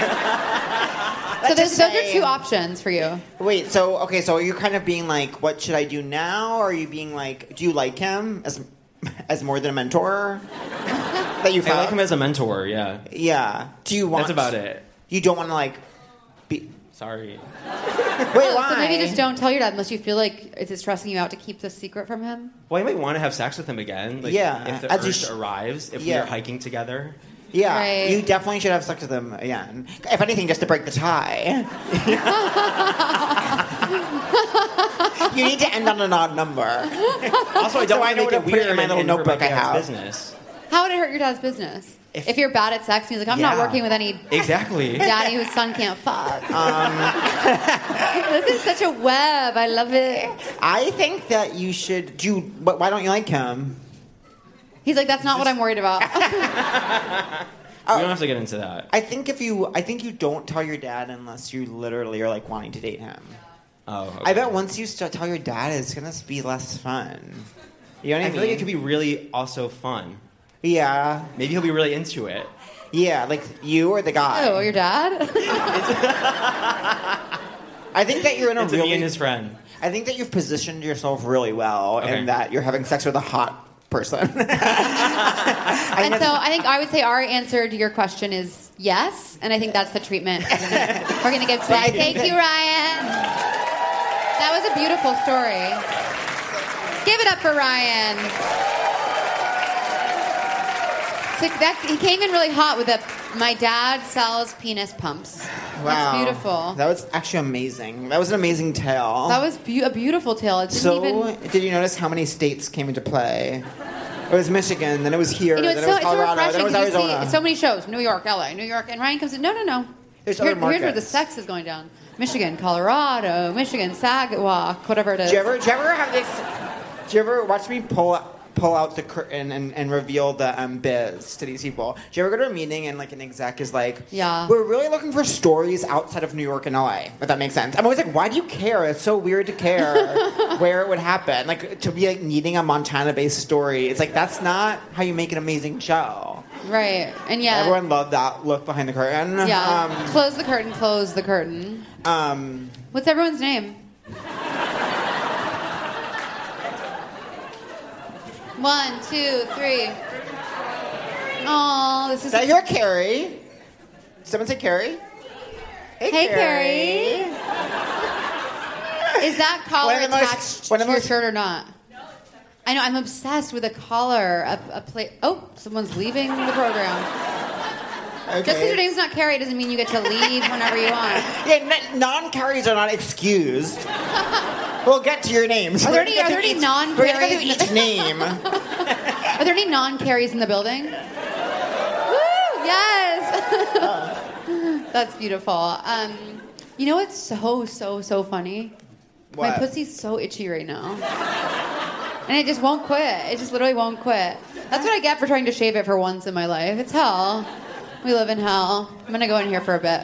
So there's, just those say- are two options for you. wait, so okay, so are you kind of being like, what should I do now? Or are you being like, do you like him as as more than a mentor? That you I found? like him as a mentor, yeah. Yeah. Do you want? That's about it. You don't want to like be. Sorry. Wait, Oh, why? so maybe just don't tell your dad unless you feel like it's stressing you out to keep this secret from him. Well, I might want to have sex with him again. Like, Yeah, if the as you urge sh- arrives, if Yeah. we are hiking together. Yeah, Right. you definitely should have sex with him again. If anything, just to break the tie. You need to end on an odd number. Also, I don't So I want know to make to it put it in weird my and, little and hurt notebook my I dad's have. business. How would it hurt your dad's business? If, If- you're bad at sex and he's like, I'm not Yeah. working with any Exactly. daddy whose son can't fuck. Um, This is such a web. I love it. I think that you should do. But why don't you like him? He's like, that's not what I'm worried about. We don't have to get into that. I think if you, I think you don't tell your dad unless you literally are like wanting to date him. Oh, okay. I bet once you start tell your dad, it's gonna be less fun. You know what I, I mean? feel like it could be really also fun. Yeah, Maybe he'll be really into it. yeah, like you or the guy. Oh, your dad? I think that you're in a Into really. me and his friend. I think that you've positioned yourself really well, Okay. and that you're having sex with a hot person. And so I think I would say our answer to your question is yes, and I think that's the treatment we're gonna, we're gonna give today. Thank you, Ryan. That was a beautiful story. Give it up for Ryan. So that's, he came in really hot with a My dad sells penis pumps. Wow. That's beautiful. That was actually amazing. That was an amazing tale. That was be- a beautiful tale. It didn't So, even... did you notice how many states came into play? It was Michigan, then it was here, You know, then it's it so, was it's so Colorado, then it refreshing was because you Arizona. see so many shows. New York, L A, New York. And Ryan comes in, no, no, no. There's Here- other here's where the markets. sex is going down. Michigan, Colorado, Michigan, Sagawak, whatever it is. Do you ever, do you ever have this? Do you ever watch me pull pull out the curtain and, and reveal the um, biz to these people? Do you ever go to a meeting and like an exec is like, Yeah. we're really looking for stories outside of New York and L A, if that makes sense. I'm always like, why do you care? It's so weird to care where it would happen. Like to be like needing a Montana-based story. It's like that's not how you make an amazing show. Right. And yeah. Everyone loved that look behind the curtain. Yeah. Um, close the curtain, close the curtain. um, What's everyone's name? One, two, three. Oh, this is. is that your Carrie? Someone say Carrie? Hey, Carrie. Is that collar One of the most- attached one to of the your most- shirt or not? I know. I'm obsessed with a collar. A, a plate. Oh, someone's leaving the program. Okay. Just because your name's not Carrie doesn't mean you get to leave whenever you want. Yeah, n- non-carries are not excused. We'll get to your names. Are there any- We're gonna are there get any to each- We're gonna non-carries? get to each name. Are there any non-carries in the building? Woo! Yes. That's beautiful. Um, you know what's so so so funny? My What? pussy's so itchy right now, and it just won't quit. It just literally won't quit. That's what I get for trying to shave it for once in my life. It's hell. We live in hell. I'm gonna go in here for a bit.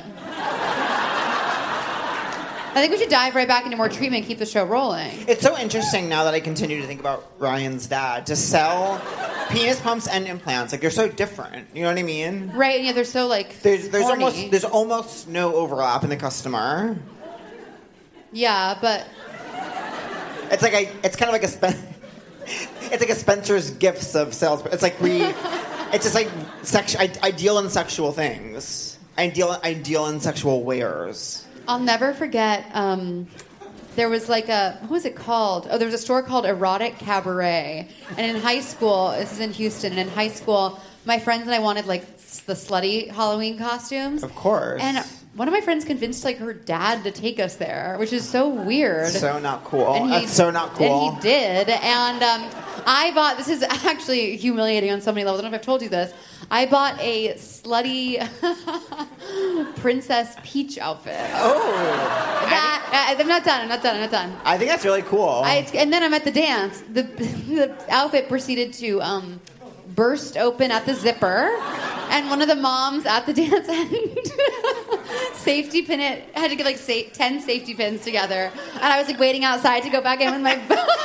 I think we should dive right back into more treatment and keep the show rolling. It's so interesting now that I continue to think about Ryan's dad to sell penis pumps and implants. Like they're so different. You know what I mean? Right, and yeah, they're so like There's there's horny. almost there's almost no overlap in the customer. Yeah, but It's like a it's kind of like a Spen- it's like a Spencer's Gifts of sales. It's like we it's just like sex. I, I deal in sexual things. I deal I deal in sexual wares. I'll never forget. Um, there was like a what was it called? Oh, there was a store called Erotic Cabaret, and in high school, this is in Houston, and in high school, my friends and I wanted like s- the slutty Halloween costumes. Of course. And one of my friends convinced like her dad to take us there, which is so weird. So not cool. And he- That's so not cool. And he did. And um, I bought, this is actually humiliating on so many levels. I don't know if I've told you this. I bought a slutty Princess Peach outfit. Oh. That, I, I'm not done. I'm not done. I'm not done. I think that's really cool. I, it's- and then I'm at the dance. The, the outfit proceeded to um, burst open at the zipper. And one of the moms at the dance end safety pin it, had to get like sa- ten safety pins together. And I was like waiting outside to go back in with my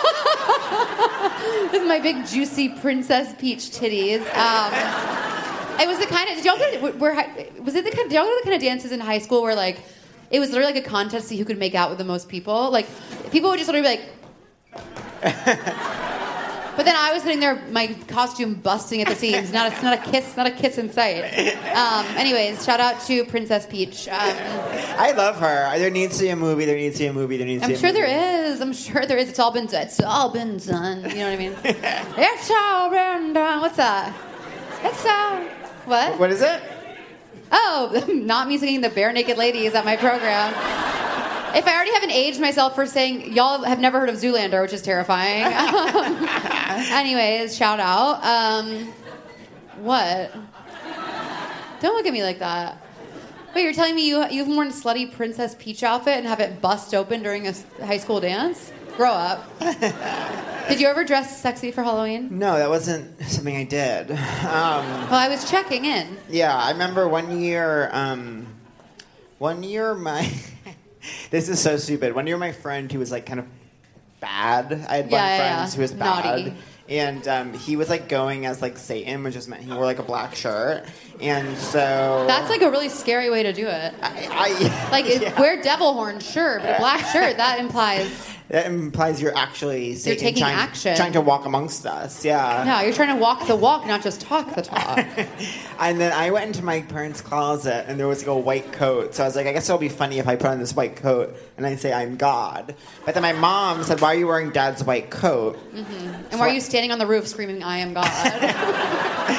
with my big juicy Princess Peach titties. Um, it was the kind of, did y'all go to, were, was it the kind, did y'all go to the kind of dances in high school where like, it was literally like a contest to see who could make out with the most people? Like, people would just literally be like, but then I was sitting there, my costume busting at the seams. Not a, not a kiss, not a kiss in sight. Um, anyways, shout out to Princess Peach. Um, I love her. There needs to be a movie. There needs to be a movie. There needs to I'm be a sure movie. there is. I'm sure there is. It's all been done. It's all been done. You know what I mean? It's all been done. What's that? It's all. What? What is it? Oh, not me singing the Bare Naked Ladies at my program. If I already haven't aged myself for saying, y'all have never heard of Zoolander, which is terrifying. Um, anyways, shout out. Um, what? Don't look at me like that. Wait, you're telling me you, you've worn a slutty Princess Peach outfit and have it bust open during a s- high school dance? Grow up. Did you ever dress sexy for Halloween? No, that wasn't something I did. Um, Well, I was checking in. yeah, I remember one year. Um, one year, my this is so stupid. One year, my friend who was like kind of bad. I had Yeah, one yeah, friend yeah. who was bad. Naughty. And um, he was like going as like Satan, which just meant he wore like a black shirt. And so That's like a really scary way to do it. I, I Like, it- yeah. wear devil horns, sure, but a black shirt, that implies... That implies you're actually Satan taking trying, action. trying to walk amongst us. Yeah. No, you're trying to walk the walk, not just talk the talk. And then I went into my parents' closet, and there was like a white coat. So I was like, I guess it'll be funny if I put on this white coat and I say I'm God. But then my mom said, "Why are you wearing Dad's white coat?" And why are you standing on the roof screaming, I am God?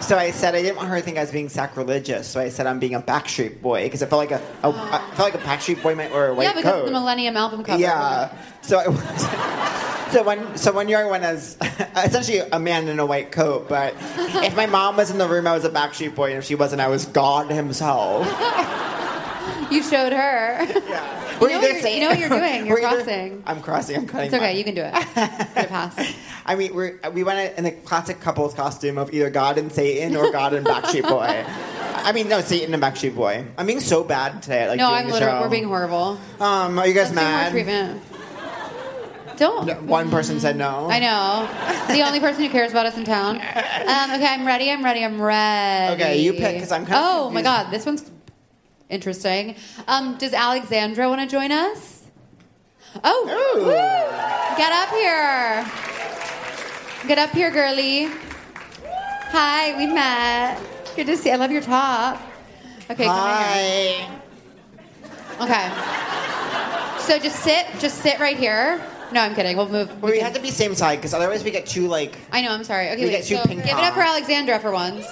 So I said I didn't want her to think I was being sacrilegious. So I said I'm being a Backstreet Boy because I felt like a, a I felt like a Backstreet Boy might wear a white Yeah, because coat. of the Millennium album cover. Yeah. So I went, so one so one year I went as essentially a man in a white coat. But if my mom was in the room, I was a Backstreet Boy, and if she wasn't, I was God himself. You showed her. Yeah. You know, what you're, you know what you're doing. You're We're either- crossing. I'm crossing. I'm cutting. It's okay. mine. You can do it. Get it past. I mean, we're, we went in the classic couples costume of either God and Satan or God and Backstreet Boy. I mean, no, Satan and Backstreet Boy. I'm being so bad today. Like, No, doing I'm the literally. show. We're being horrible. Um, are you guys Let's do more mad? treatment. Don't. No, one person said no. I know. The only person who cares about us in town. Um, okay, I'm ready. I'm ready. I'm ready. Okay, you pick, 'cause I'm kind of Oh my confused. God, this one's interesting. Um, does Alexandra want to join us? Oh, Ooh. woo. Get up here. Get up here, girly. Hi, we met. Good to see. I love your top. Okay, come here. Hi. Okay. So just sit. Just sit right here. No, I'm kidding. We'll move. Well, we can- have to be same side because otherwise we get too like. I know. I'm sorry. Okay, We wait. get too So ping give it pong. up for Alexandra for once.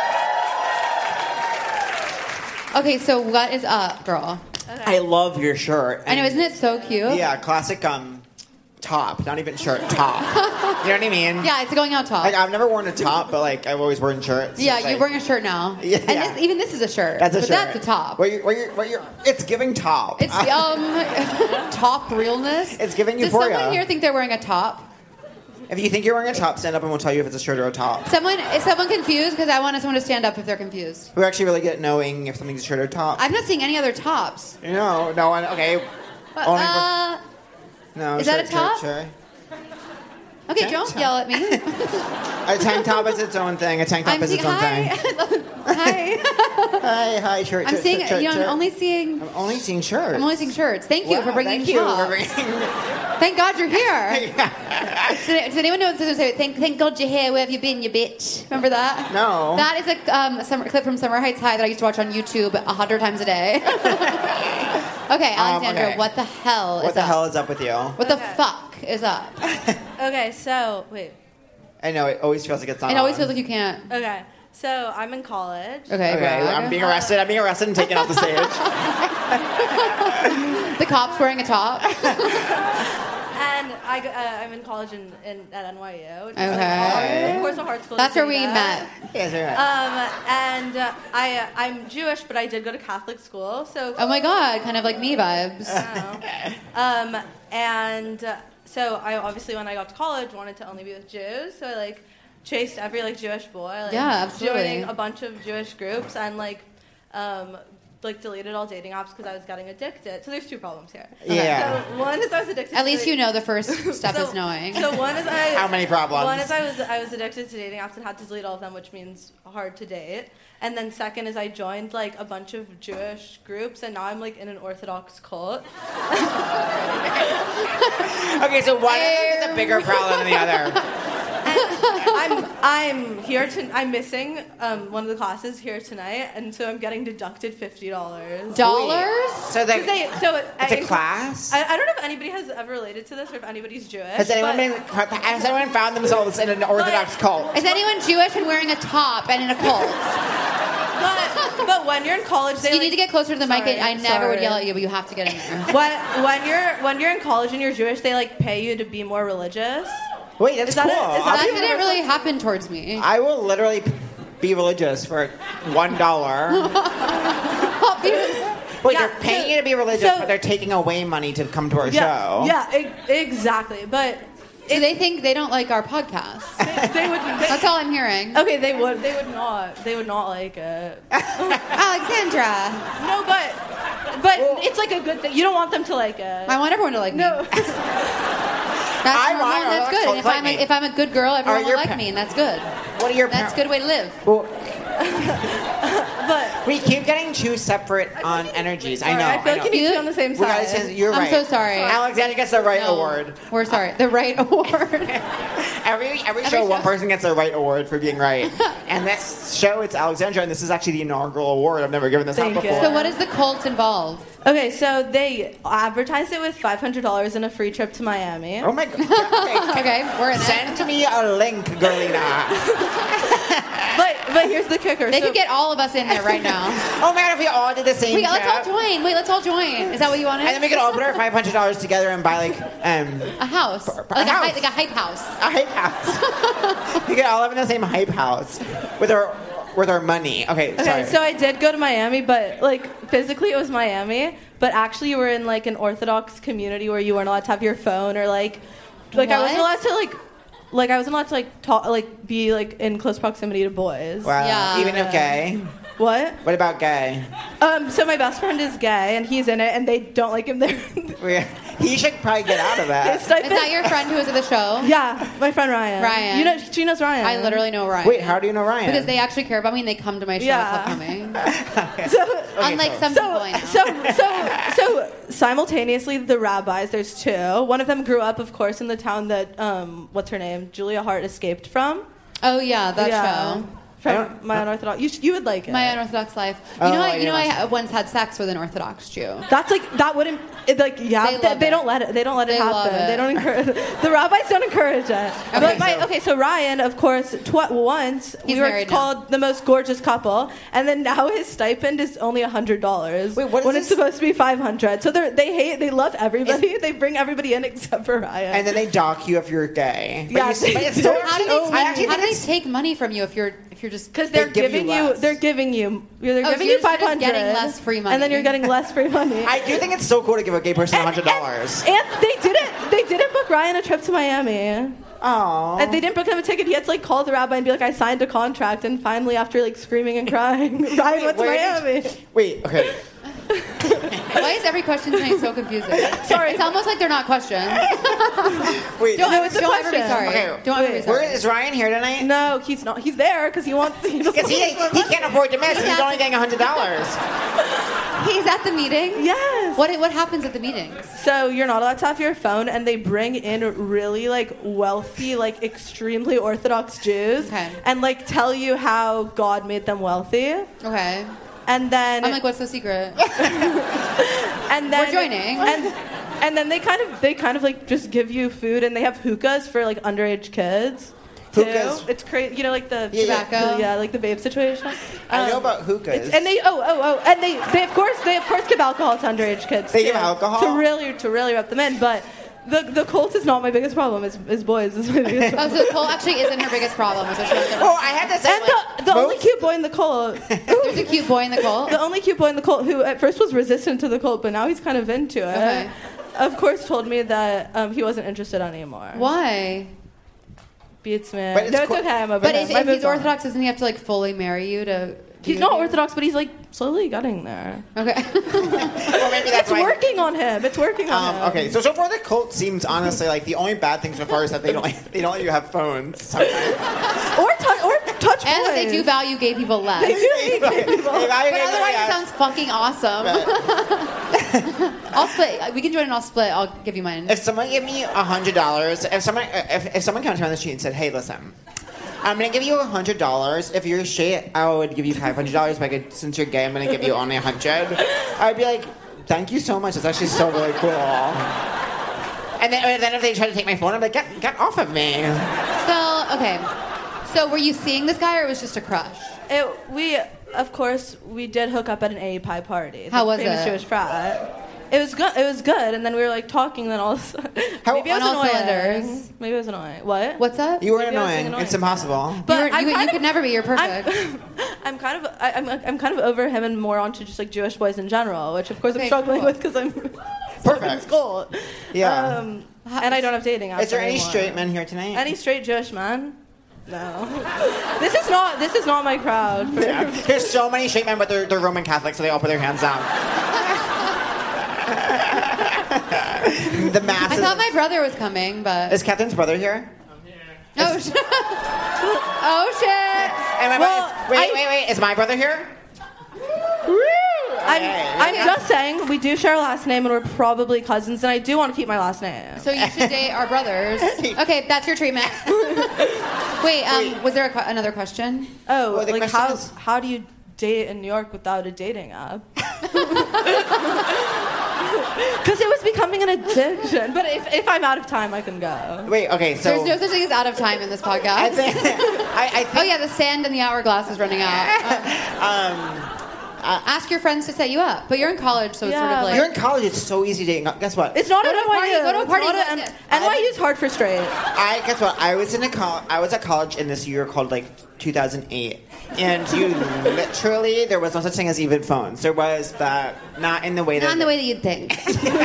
Okay, so what is up, girl? I love your shirt. I know, isn't it so cute? Yeah, classic um, top. Not even shirt, top. You know what I mean? Yeah, it's a going out top. Like I've never worn a top, but like I've always worn shirts. yeah, It's you're like- wearing a shirt now. Yeah. And this, even this is a shirt. That's a but shirt. that's a top. What you, what you, what you, it's giving top. It's um top realness. It's giving Does euphoria. someone here think they're wearing a top? If you think you're wearing a top, stand up and we'll tell you if it's a shirt or a top. Someone is someone confused? Because I want someone to stand up if they're confused. We're actually really good at knowing if something's a shirt or a top. I'm not seeing any other tops. No, no one. Okay. Only for- Uh, no. is shirt, that a top? Shirt, shirt. okay, Tank don't top. yell at me. A tank top is its own thing. A tank top I'm is seeing its own hi. thing. Hi. Hi, hi, shirt. I'm shirt, seeing. shirt, You know, shirt. I'm only seeing. I'm only seeing shirts. I'm only seeing shirts. Thank you Wow, for bringing thank you tops. for bringing. Thank God you're here. Does, does anyone know what this is? Say, Thank, thank God you're here. Where have you been, you bitch? Remember that? No. That is a um, summer, clip from Summer Heights High that I used to watch on YouTube a hundred times a day. Okay, Alexandra, okay. what the hell What is the up? hell is up with you? What the Okay. fuck is up? Okay, so wait. I know it always feels like it's not. It always on. feels like you can't. Okay, so I'm in college. Okay, Okay, brag. I'm being arrested. I'm being arrested and taken off the stage. The cop's wearing a top. And I, go- uh, I'm in college in, in at N Y U. which is, like, Okay. Of course, a hard school. That's to where say we that. met. Yes, you're right. Um, and uh, I, uh, I'm Jewish, but I did go to Catholic school, so. Oh my God, kind of like me vibes. Um, and uh, so I obviously, when I got to college, wanted to only be with Jews. So I like chased every like Jewish boy. Like, Yeah, absolutely. Joining a bunch of Jewish groups and like, um, like deleted all dating apps because I was getting addicted. So there's two problems here. Yeah. So one is I was addicted. At to least the- you know the first step so, is knowing. So one is I. How many problems? One is I was I was addicted to dating apps and had to delete all of them, which means hard to date. And then second is I joined like a bunch of Jewish groups, and now I'm like in an Orthodox cult. Okay, so one is a bigger problem than the other. I'm I'm here to I'm missing um, one of the classes here tonight, and so I'm getting deducted fifty dollars. Dollars? So that They, so it, it's a I- class. I, I don't know if anybody has ever related to this or if anybody's Jewish. Has anyone but- been? Has anyone found themselves in an Orthodox cult? Is anyone Jewish and wearing a top and in a cult? But, but when you're in college, they You like, need to get closer to the mic. Sorry, I never would sorry. yell at you, but you have to get in there. when when you're when you're in college and you're Jewish, they like pay you to be more religious. Wait, that's Is that cool. it? Is I'll That be- didn't really happen towards me. I will literally be religious for one dollar. Oh, be- Wait, Yeah, they're paying so- you to be religious, so- but they're taking away money to come to our Yeah, show. yeah, e- exactly. But So they think they don't like our podcast. they, they would. They, That's all I'm hearing. okay, they would. They would not. They would not like it. Alexandra, No, but but it's like a good thing. You don't want them to like it. I want everyone to like me. No. That's I normal want and that's our good. And if like I'm a, me. if I'm a good girl, everyone Are will your like pa- me, and that's good. What are your That's parents? a good way to live. Well, But we keep getting two separate on energies. I sorry, know. I feel I like know. you need to You- be on the same We gotta side. say- you're I'm right. so sorry. Alexander gets the right No, award. We're sorry. The right award. Every every show, show. one person gets the right award for being right. And this show, it's Alexandra, and this is actually the inaugural award. I've never given this Thank out you. before. So what does the cult involve? okay, so they advertised it with five hundred dollars and a free trip to Miami. Oh my god. Okay. Okay, we're in it. Send me a link, Galina. But but here's the kicker. They so, could get all of us in there right now. Oh my god, if we all did the same Wait, let's all trip. join. Wait, let's all join. Is that what you wanted? And then we could all put our five hundred dollars together and buy like um, a house, a like a, house. hy- like a hype house. a hype house. We could all live in the same hype house with our with our money. Okay, sorry. Okay, so I did go to Miami, but like physically it was Miami, but actually you were in like an Orthodox community where you weren't allowed to have your phone or like, like I wasn't What? allowed to like, like I wasn't allowed to like talk, like be like in close proximity to boys. Wow. Yeah. Even if gay. What? What about gay? Um, so my best friend is gay and he's in it, and they don't like him there. We- He should probably get out of His that. stipend- Is that your friend who was at the show? Yeah, my friend Ryan. Ryan. You know, she knows Ryan. I literally know Ryan. Wait, how do you know Ryan? Because they actually care about me and they come to my show Yeah. Club Coming. So, Unlike some people I know. so, so, so simultaneously, the rabbis, there's two. One of them grew up, of course, in the town that, um, what's her name? Julia Hart escaped from. Oh yeah, that Yeah. show. I From don't- My Unorthodox. You, sh- you would like it. My Unorthodox Life. You Oh, know, I, I you know, didn't I watch once had sex with an Orthodox Jew. That's like that wouldn't it, like yeah They they, love they it. don't let it they don't let They it love happen it. they don't encourage the rabbis don't encourage it but my, so- okay so Ryan of course tw- once He's we were married now. called the most gorgeous couple, and then now his stipend is only a hundred dollars Wait, what is when this? it's supposed to be five hundred. So they they hate they love everybody. They bring everybody in except for Ryan. And then they dock you if you're gay. But Yeah, you, they but it's do. still, How do they, I take, actually how do think they it's- take money from you if you're if you're just because they're They give you giving you, less. they're giving you, they're Oh, so giving you're you just five hundred, getting less free money. and then you're getting less free money. I do think it's so cool to give a gay person a hundred dollars. And, and they didn't, they didn't book Ryan a trip to Miami. Oh. And they didn't book him a ticket. He had to like call the rabbi and be like, I signed a contract. And finally, after like screaming and crying, Ryan went to where Miami. did- Wait, okay. Why is every question tonight so confusing? Sorry. It's almost like they're not questions. Wait. Don't, No, it's a don't ever be question. sorry. Okay, Don't ever be wait. sorry. Where is Ryan here tonight? No, he's not. He's there because he wants. He Because he, he can't afford to miss. He's only getting a hundred dollars. He's at the meeting? Yes. What what happens at the meetings? So you're not allowed to have your phone, and they bring in really like wealthy, like extremely Orthodox Jews, Okay. and like tell you how God made them wealthy, Okay. and then I'm like, what's the secret? and then We're joining. and and then they kind of they kind of like just give you food, and they have hookahs for like underage kids. too. Hookahs? It's crazy. You know, like the Yeah, yeah. Tobacco? yeah, like the babe situation. I know Um, about hookahs. It's, and they oh oh oh and they they of course they of course give alcohol to underage kids. They too, give alcohol? to really to really rep them in. But the the cult is not my biggest problem. It's, it's boys. Is my biggest Oh, problem. so Cole actually isn't her biggest problem. Is what she wants to Oh, I had to say, And like, the, the only most- cute boy in the cult, There's a cute boy in the cult. the only cute boy in the cult who at first was resistant to the cult, but now he's kind of into it. Okay. Of course, told me that um, he wasn't interested anymore. Why? Beats me. But it's no, it's cool- okay. I'm over But him. if, I if he's moved on. Orthodox, doesn't he have to like fully marry you to? He's be not with you? Orthodox, but he's like slowly getting there. Okay. Or maybe that's It's why. working on him. It's working on Um, him. okay, so so far the cult seems honestly like the only bad thing so far is that they don't they don't let you have phones. Sometimes. Or touch or touch and boys. they do value gay people less. They do hate gay people. They value But gay otherwise, people, it yes. sounds fucking awesome. I'll split. We can join and I'll split. I'll give you mine. If someone gave me a hundred dollars, if someone if, if someone came to me on the street and said, "Hey, listen, I'm gonna give you a hundred dollars. If you're straight, I would give you five hundred dollars. But I could, since you're gay, I'm gonna give you only a hundred." I'd be like, "Thank you so much. It's actually so really cool." And then, and then if they try to take my phone, I'm like, "Get get off of me!" So okay. So were you seeing this guy or it was just a crush? It, we, of course, we did hook up at an A E P I party. How the was famous it? Jewish frat. It was good. It was good. And then we were like talking. Then all of a sudden, How- maybe it was on all annoying. cylinders. Maybe it was annoying. What? What's up? You were Maybe I was annoying. annoying. It's impossible. But You were- I'm you- kind you of- could never be. You're perfect. I'm, I'm kind of I, I'm I'm kind of over him and more onto just like Jewish boys in general, which of course I'm Okay, struggling cool. with because I'm Perfect. in school. Yeah. Um, and I don't have dating apps Is there any anymore. straight men here tonight? Any straight Jewish man? No. This is not this is not my crowd. For, Yeah. There's so many straight men, but they're, they're Roman Catholics, so they all put their hands down. The I masses. thought my brother was coming, but Is Catherine's brother here? oh shit! oh shit! And my Well, brother, wait, I- wait, wait. Is my brother here? I'm, Okay. I'm just saying we do share a last name and we're probably cousins, and I do want to keep my last name. So you should date our brothers. Okay, that's your treatment. Wait, um, Wait. was there a, que- another question? Oh, Well, the like question how is- how do you date in New York without a dating app? Because it was becoming an addiction. But if, if I'm out of time, I can go. Wait, okay, so... There's no such thing as out of time in this podcast. I think, I, I think, oh yeah, the sand in the hourglass is running out. um, Uh, Ask your friends to set you up, but you're in college, so it's Yeah, sort of like you're in college, it's so easy to... Guess what? It's not Go at to a party, N Y U. go to a It's party, not like at- it. N Y U's hard for straight. I guess what I was in a col- I was at college in this year called like two thousand eight, and you literally there was no such thing as even phones. There was, but not in the way that not in the way that you'd think.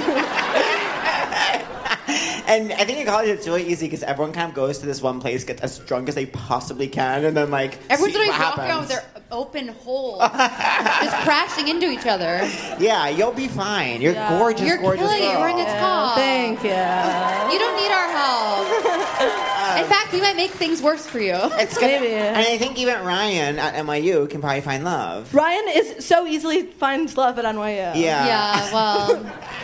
And I think in college it's really easy because everyone kind of goes to this one place, gets as drunk as they possibly can, and then like Everyone's see literally what walking around with happens. their open holes, just crashing into each other. Yeah, you'll be fine. You're Yeah. gorgeous, You're gorgeous killing it. girl. You're in its call. Thank you. You don't need our help. In fact, we might make things worse for you. It's gonna, Maybe. and I think even Ryan at N Y U can probably find love. Ryan is so easily finds love at N Y U. Yeah. Yeah, well,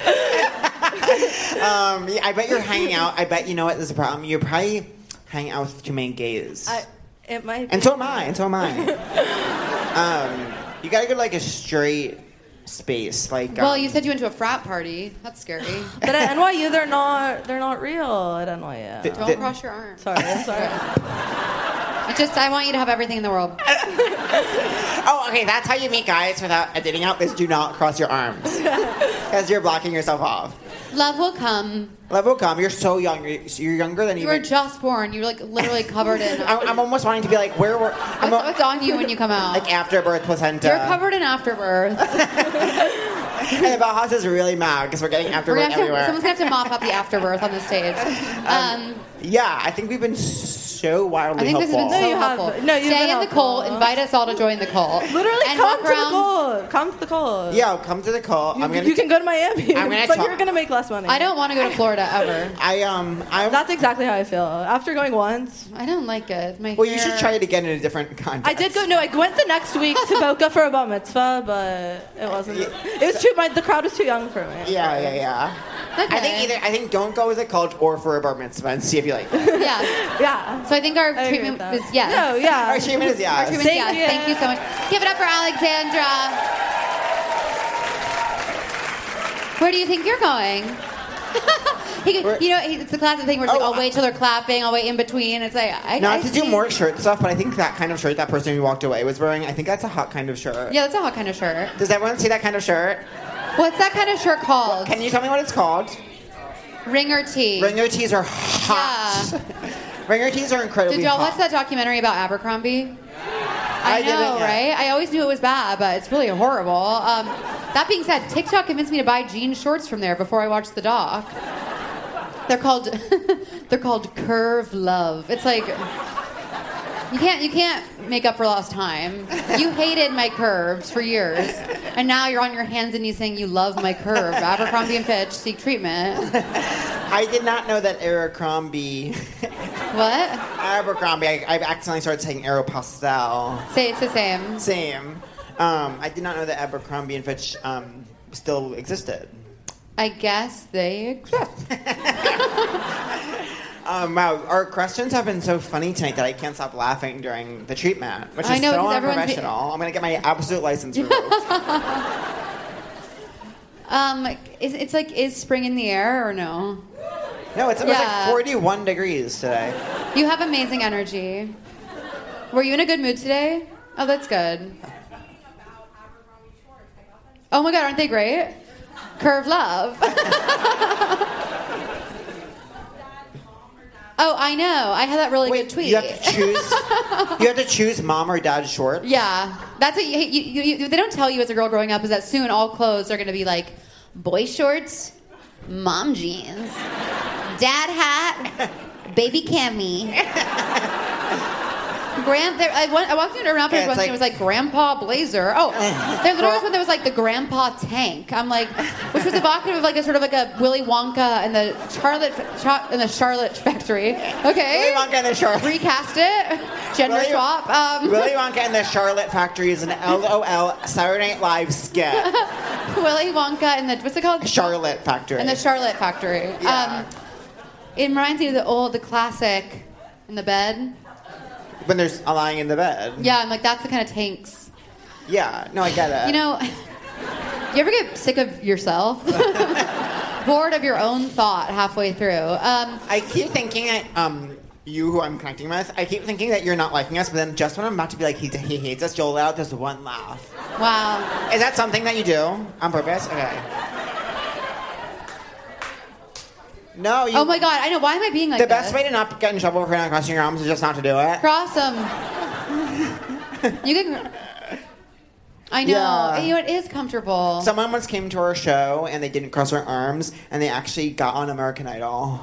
Um, yeah, I bet you're hanging out. I bet you know what? There's a problem. You're probably hanging out with too many gays. I, it might. And be. so am I. And so am I. um, you gotta go to like a straight space. Like, well, um, you said you went to a frat party. That's scary. But at N Y U, they're not. They're not real at N Y U. Th- Don't th- cross your arms. Sorry, I'm sorry. I just, I want you to have everything in the world. Oh, okay. That's how you meet guys without a dating app. Is do not cross your arms because you're blocking yourself off. Love will come. Love will come. You're so young. You're, you're younger than You were even. just born. You're like literally covered in. I'm, I'm almost wanting to be like, where were? I'm What's, a- what's on you when you come out? like afterbirth placenta. You're covered in afterbirth. And the Bauhaus is really mad because we're getting We're afterbirth gonna have to, everywhere. someone's gonna have to mop up the afterbirth on the stage. Um, Yeah, I think we've been so wildly I think this has helpful. been so No, you have- helpful. no, you've Stay been in the cult. helpful. Invite us all to join the cult. Literally, and come walk to the around. cold. Come to the cold. Yeah, come to the call. You, I'm gonna. you can go to Miami, I'm gonna but talk- you're gonna make less money. I don't want to go to Florida ever. I um. I'm. That's exactly how I feel. After going once, I don't like it. My Well, you hair- should try it again in a different context. I did go. No, I went the next week to Boca for a bar mitzvah, but it wasn't. It was too. My the crowd was too young for me. Yeah, yeah, yeah. Okay. I think either. I think don't go with a cult or for a bar mitzvah and see if you like it. Yeah. Yeah. So I think our I agree treatment with that. is yes. No, yeah. Our treatment is Our yes. treatment is Thank yes. you. Thank you so much. Give it up for Alexandra. Where do you think you're going? he, We're- you know, he- it's the classic thing where it's like, Oh, I'll wait till they're clapping, I'll wait in between. It's like, I, Not I to see. do more shirt stuff, but I think that kind of shirt that person who walked away was wearing, I think that's a hot kind of shirt. Yeah, that's a hot kind of shirt. Does everyone see that kind of shirt? What's that kind of shirt called? Can you tell me what it's called? Ringer tee. Ringer tees are hot. Ringer tees are incredibly Did y'all hot. watch that documentary about Abercrombie? I, I didn't know, yet. right? I always knew it was bad, but it's really horrible. Um, that being said, TikTok convinced me to buy jean shorts from there before I watched the doc. They're called they're called Curve Love. It's like you can't you can't make up for lost time. You hated my curves for years, and now you're on your hands and knees saying you love my curve. Abercrombie and Fitch, seek treatment. I did not know that Abercrombie. What? Abercrombie. I, I accidentally started saying Aeropostale. Say it's the same. Same. Um, I did not know that Abercrombie and Fitch um, still existed. I guess they exist. Um, wow, our questions have been so funny tonight that I can't stop laughing during the treatment, which is I know, so because everyone's be- unprofessional. I'm going to get my absolute license revoked. Um, is, it's like, is spring in the air or no? No, it's, it was Yeah. like forty-one degrees today. You have amazing energy. Were you in a good mood today? Oh, that's good. Oh my God, aren't they great? Curve Love. Oh, I know. I had that really Wait, good tweet. you have to choose. You have to choose mom or dad shorts. Yeah, that's what you, you, you, you, they don't tell you as a girl growing up is that soon all clothes are going to be like boy shorts, mom jeans, dad hat, baby cami. Grand, there, I, went, I walked into an outfit Yeah, it's once and like- it was like grandpa blazer. Oh, there literally was one that was like the grandpa tank. I'm like, which was evocative of like a sort of like a Willy Wonka and the Charlotte in the Charlotte factory. Okay, Willy Wonka and the Charlotte. recast it, gender Willy- swap. Um, Willy Wonka and the Charlotte Factory is an L O L Saturday Night Live skit. Willy Wonka and the what's it called? Charlotte Factory. And the Charlotte Factory. Yeah. Um, it reminds me of the old, the classic, in the bed. When they're lying in the bed. Yeah, I'm like that's the kind of tanks. Yeah. No, I get it. You know, Do you ever get sick of yourself? Bored of your own thought halfway through. Um, I keep thinking that um, you, who I'm connecting with, I keep thinking that you're not liking us, but then just when I'm about to be like, he, he hates us, you'll let out just one laugh. Wow. Is that something that you do on purpose? Okay. No, you... Oh my god, I know. Why am I being like The this? best way to not get in trouble for not crossing your arms is just not to do it. Cross them. You can... I know. Yeah. You know, it is comfortable. Someone once came to our show and they didn't cross their arms and they actually got on American Idol.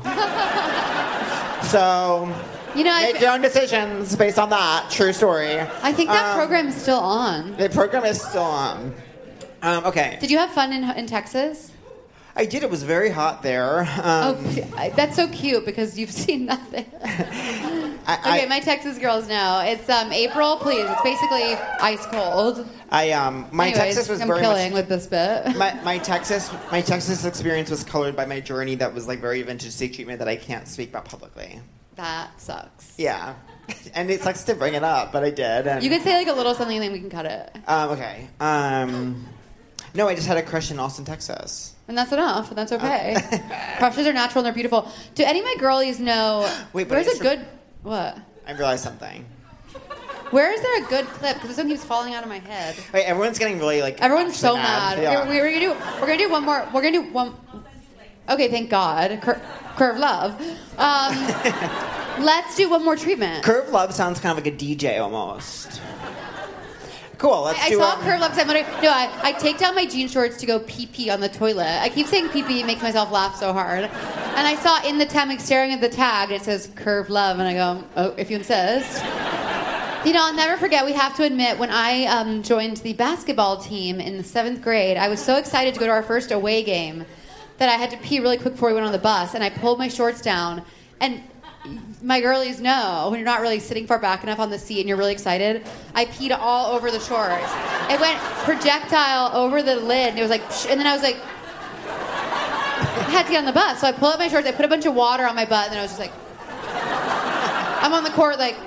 So, you know, make I, your own decisions based on that. True story. I think that Um, program is still on. The program is still on. Um, okay. Did you have fun in, in Texas? I did. It was very hot there. Um, Oh, that's so cute because you've seen nothing. I, Okay, I, my Texas girls know. It's um, April, please. It's basically ice cold. I um, my Anyways, Texas was I'm very killing much. with this bit. My, my Texas my Texas experience was colored by my journey that was like very vintage state treatment that I can't speak about publicly. That sucks. Yeah, and it sucks to bring it up, but I did. And, You could say like a little something, then we can cut it. Um, okay. Um, no, I just had a crush in Austin, Texas. And that's enough, and that's okay. Crushes are natural and they're beautiful. Do any of my girlies know Wait, but where's I a just- good what? I realized something. Where is there a good clip? Because this one keeps falling out of my head. Wait, everyone's getting really like. Everyone's actually so mad. Yeah. Okay, we're gonna do. We're gonna do one more. We're gonna do one. Okay, thank God. Cur- curve love. Um, let's do one more treatment. Curve Love sounds kind of like a D J almost. Cool. Let's I, I do. saw um, curve love. 'Cause I'm gonna, no, I, I take down my jean shorts to go pee pee on the toilet. I keep saying pee pee. It makes myself laugh so hard. And I saw in the tag, like, staring at the tag, it says curve love, and I go, oh, if you insist. You know, I'll never forget, we have to admit, when I um, joined the basketball team in the seventh grade, I was so excited to go to our first away game that I had to pee really quick before we went on the bus, and I pulled my shorts down, and my girlies know, when you're not really sitting far back enough on the seat and you're really excited, I peed all over the shorts. It went projectile over the lid, and it was like, psh, and then I was like, I had to get on the bus, so I pulled up my shorts, I put a bunch of water on my butt, and then I was just like, I'm on the court like,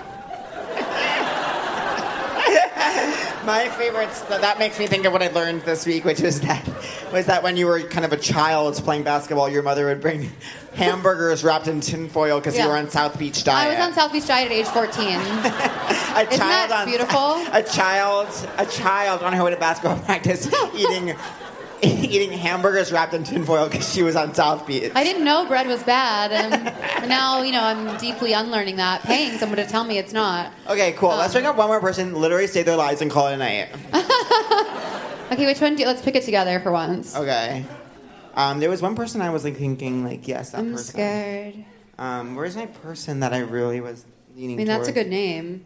My favorites. That makes me think of what I learned this week, which was that was that when you were kind of a child playing basketball, your mother would bring hamburgers wrapped in tinfoil because Yeah. you were on South Beach I diet. was on South Beach diet at age fourteen. a Isn't child that on, beautiful? A child, a child on her way to basketball practice, eating eating hamburgers wrapped in tinfoil because she was on South Beach. I didn't know bread was bad, and now, you know, I'm deeply unlearning that, paying someone to tell me it's not. Okay, cool. Um, Let's bring up one more person, literally say their lies and call it a night. Okay, which one do let's pick it together for once. Okay. Um, there was one person I was like thinking, like, yes, that I'm person. scared. Um, where's my person that I really was leaning I mean, that's a toward? good name.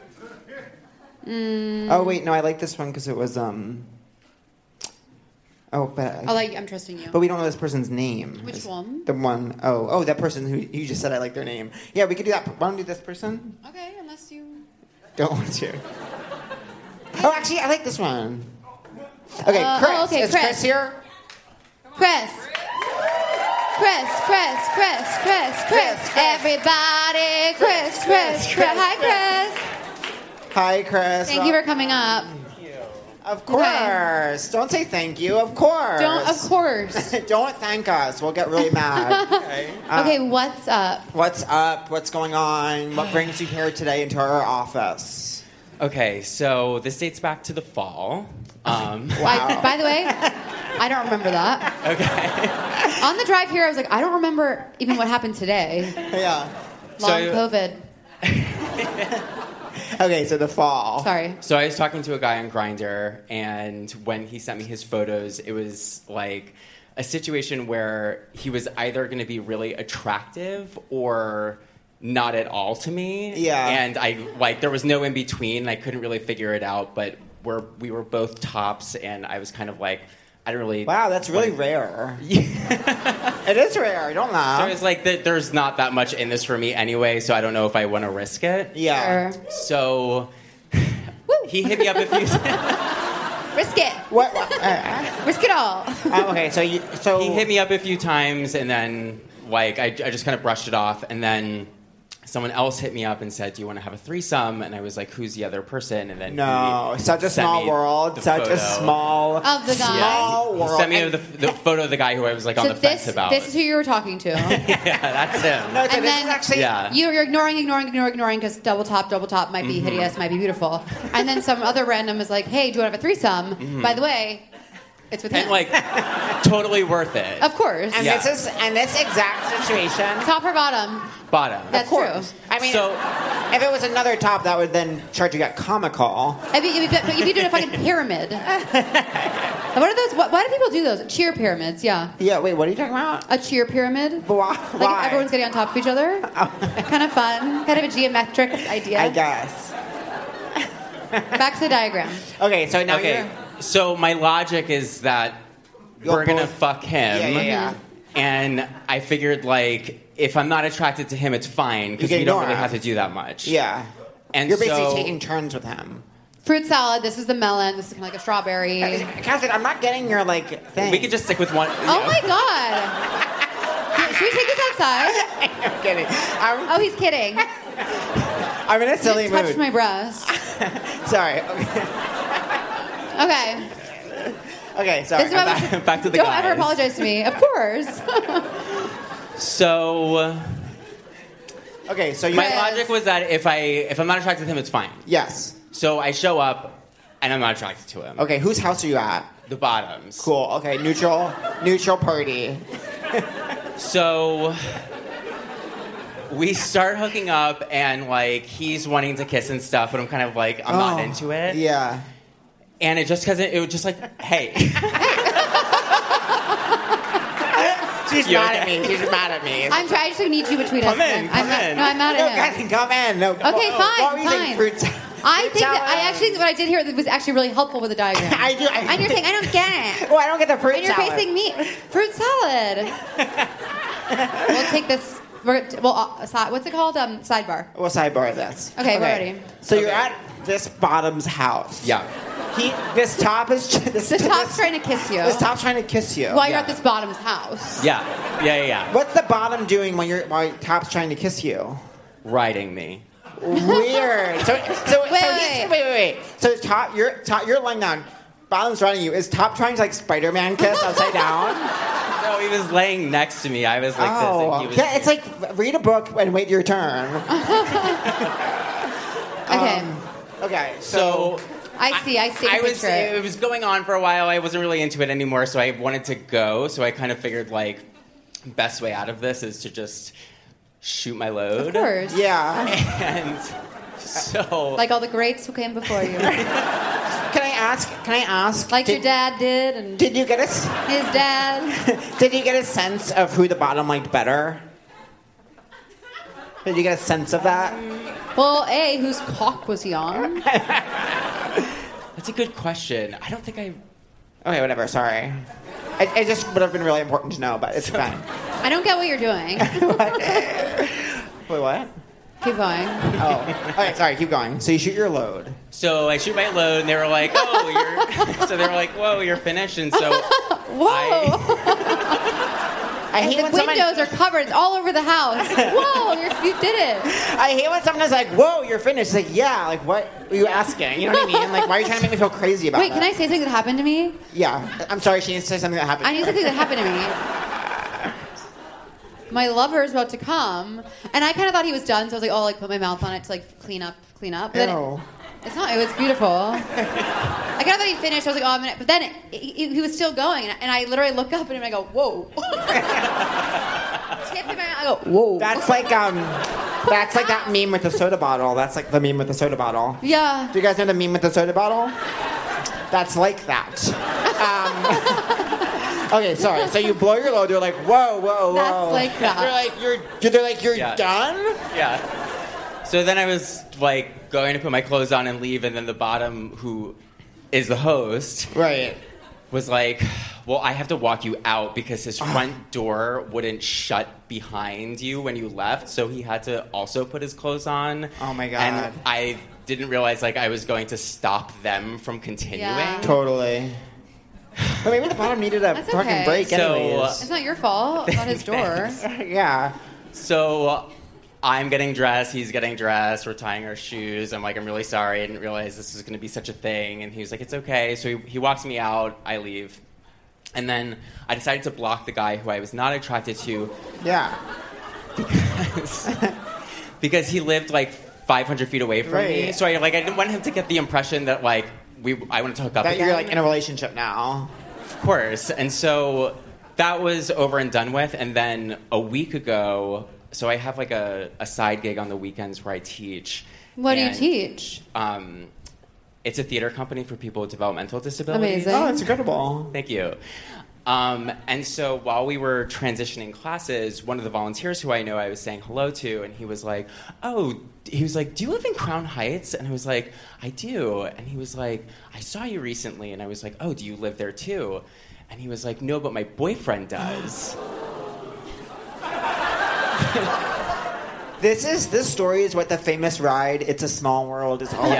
Mm, Oh wait, no, I like this one because it was um. Oh, but I like. I'm trusting you. but we don't know this person's name. Which It's one? The one oh oh that person who you just said I like their name. Yeah, we could do that. Why don't we do this person? Okay, unless you. Don't want to. Oh, actually, I like this one. Okay, Uh, Chris. oh, okay, Is Chris. Chris here? Chris. Chris, Chris, Chris, Chris, Chris. Everybody, Chris, Chris, Chris. Hi, Chris. Hi, Chris. Thank you for coming up. Of course. Don't say thank you. Of course. Don't, of course. Don't thank us. We'll get really mad. Okay. Uh, Okay, what's up? What's up? What's going on? What brings you here today into our office? Okay, so this dates back to the fall. Um, I, by the way, I don't remember that. okay. On the drive here, I was like, I don't remember even what happened today. Yeah. Long So- COVID. Okay, so the fall. Sorry. So I was talking to a guy on Grindr, and when he sent me his photos, it was like a situation where he was either going to be really attractive or not at all to me. Yeah. And I like there was no in between. I couldn't really figure it out, but we're we were both tops, and I was kind of like, I don't really. Wow, that's really like- rare. It is rare. Don't laugh. So it's like th- there's not that much in this for me anyway, so I don't know if I want to risk it. Yeah. Sure. So he hit me up a few Risk it. What? what uh, Risk it all. uh, okay, so you so He hit me up a few times, and then like I, I just kind of brushed it off, and then someone else hit me up and said, "Do you want to have a threesome?" And I was like, "Who's the other person?" And then No, he such a sent small me world, the such a photo. small, Of the guy. small He world. sent me And- the, the photo of the guy who I was like on So the fence this, about. this is who you were talking to. yeah, that's him. No, so And this then is actually Yeah. you, you're ignoring, ignoring, ignoring, ignoring because double top, double top might be Mm-hmm. hideous, might be beautiful. And then some other random is like, hey, do you want to have a threesome? Mm-hmm. By the way, it's with him. And like, totally worth it. of course. And Yeah. this is and this exact situation. Top or bottom? Bottom. That's Of course. true. I mean, So- if it was another top, that would then start to get comical. I mean, if you, but if you did a fucking pyramid. What are those? What, why do people do those? Cheer pyramids, yeah. Yeah. Wait. What are you talking about? A cheer pyramid. But why? Like why? everyone's getting on top of each other. Kind of fun. Kind of a geometric idea. I guess. Back to the diagram. Okay. So now Okay, you're. so my logic is that You'll we're gonna both- fuck him. Yeah, yeah, yeah. And I figured, like, if I'm not attracted to him, it's fine because can we don't ignore really him. have to do that much. Yeah. And You're basically so, taking turns with him. Fruit salad. This is the melon. This is kind of like a strawberry. Catherine, I'm not getting your like thing. we could just stick with one. Oh my god. Should we take this outside? I'm kidding. I'm, Oh, he's kidding. I'm in a silly Just touched mood. my breast. Sorry. Okay. Okay. Okay. Sorry. This is why we back- should- back to the Don't guys. ever apologize to me. Of course. So Okay. So you. my Yes. logic was that if I if I'm not attracted to him, it's fine. Yes. So I show up, and I'm not attracted to him. Okay. Whose house are you at? The bottoms. Cool. Okay. Neutral. Neutral party. So we start hooking up, and like he's wanting to kiss and stuff, but I'm kind of like I'm not Oh, into it. Yeah. And it just because it, it was just like, hey, She's You mad okay? at me. She's mad at me. I'm trying. I just need you between Come us. in, I'm, come I'm not, in. No, I'm mad No, at him. Catherine, come in. No. Okay, oh, fine, what were you saying? fine. Fruit salad? I Fruit think that I salad. actually think what I did here was actually really helpful with the diagram. I do. I, And you're saying I don't get it. Oh, I don't get the fruit And you're salad. facing me. Fruit salad. We'll take this. We're, well, uh, si- what's it called? Um, sidebar. We'll sidebar this. Okay, we're ready. So you're Okay. at this bottom's house. yeah. He. This top is. This, The top's this, trying to kiss you This top's trying to kiss you. while you're Yeah. at this bottom's house. Yeah, yeah, yeah, yeah. What's the bottom doing when you're while top's trying to kiss you? Riding me. Weird. So, so, Wait, so wait, he's, wait. wait, wait, wait. So top, you're top, you're lying down. Bottom's riding you. Is top trying to like Spider-Man kiss upside down? No, he was laying next to me. I was like this, and Oh, he was. yeah. It's like read a book and wait your turn. Okay. Um, okay. So, So I see. I see. I, I was. picture it. It was going on for a while. I wasn't really into it anymore, so I wanted to go. So I kind of figured like, best way out of this is to just shoot my load. Of course. yeah. And so Like all the greats who came before you. Can I ask? Can I ask? Like did, your dad did, and Did you get a s- his dad. Did you get a sense of who the bottom liked better? Did you get a sense of that? Well, A, whose cock was he on? that's a good question. I don't think I. Okay, whatever. Sorry. It, it just would have been really important to know, but it's fine. I don't get what you're doing. Wait, what? Keep going. Oh, okay. Sorry. Keep going. So you shoot your load. So I shoot my load, and they were like, "Oh, you're." So they were like, "Whoa, you're finished." And so Whoa! I hate the when someone. windows are covered. It's all over the house. Whoa! You're, you did it. I hate when someone is like, "Whoa, you're finished." It's like, yeah. Like, what were you asking? You know what I mean? Like, why are you trying to make me feel crazy about Wait, it? can I say something that happened to me? Yeah. I'm sorry. She needs to say something that happened. I need something that happened to me. My lover's about to come, and I kind of thought he was done, so I was like, "Oh, like put my mouth on it to like clean up, clean up." But then Ew. it, it's not. It was beautiful. I kind of thought he finished. I was like, "Oh, I'm gonna," but then it, he, he was still going, and I, and I literally look up at him and I go, "Whoa!" Tip in my mouth. I go, "Whoa!" That's like um, that's like that meme with the soda bottle. That's like the meme with the soda bottle. Yeah. Do you guys know the meme with the soda bottle? That's like that. Um, okay, sorry. So you blow your load. They're like, whoa, whoa, whoa. That's like that. They're like, you're. you're- They're like, you're Yeah. done. yeah. So then I was like going to put my clothes on and leave, and then the bottom, who is the host, Right. was like, "Well, I have to walk you out because his front door wouldn't shut behind you when you left, so he had to also put his clothes on." Oh my God. And I didn't realize like I was going to stop them from continuing. Yeah. Totally. But maybe the bottom needed a That's fucking okay. break So, anyways. It's not your fault. It's not his door. yeah. So I'm getting dressed, he's getting dressed, we're tying our shoes. I'm like, I'm really sorry, I didn't realize this was going to be such a thing. And he was like, it's okay. So he, he walks me out, I leave. And then I decided to block the guy who I was not attracted to. Yeah. Because, because he lived like five hundred feet away from Right. me. So I like I didn't want him to get the impression that like we I wanted to hook up That again. you're like in a relationship now. Of course. And so that was over and done with. And then a week ago, so I have like a, a side gig on the weekends where I teach. What do you And, teach? Um, it's a theater company for people with developmental disabilities. Amazing. Oh, it's incredible. Thank you. Um, and so while we were transitioning classes, one of the volunteers who I know I was saying hello to, and he was like, oh, he was like, do you live in Crown Heights? And I was like, I do. And he was like, I saw you recently. And I was like, oh, do you live there too? And he was like, no, but my boyfriend does. This is this story is what the famous ride "It's a Small World" is all Yeah,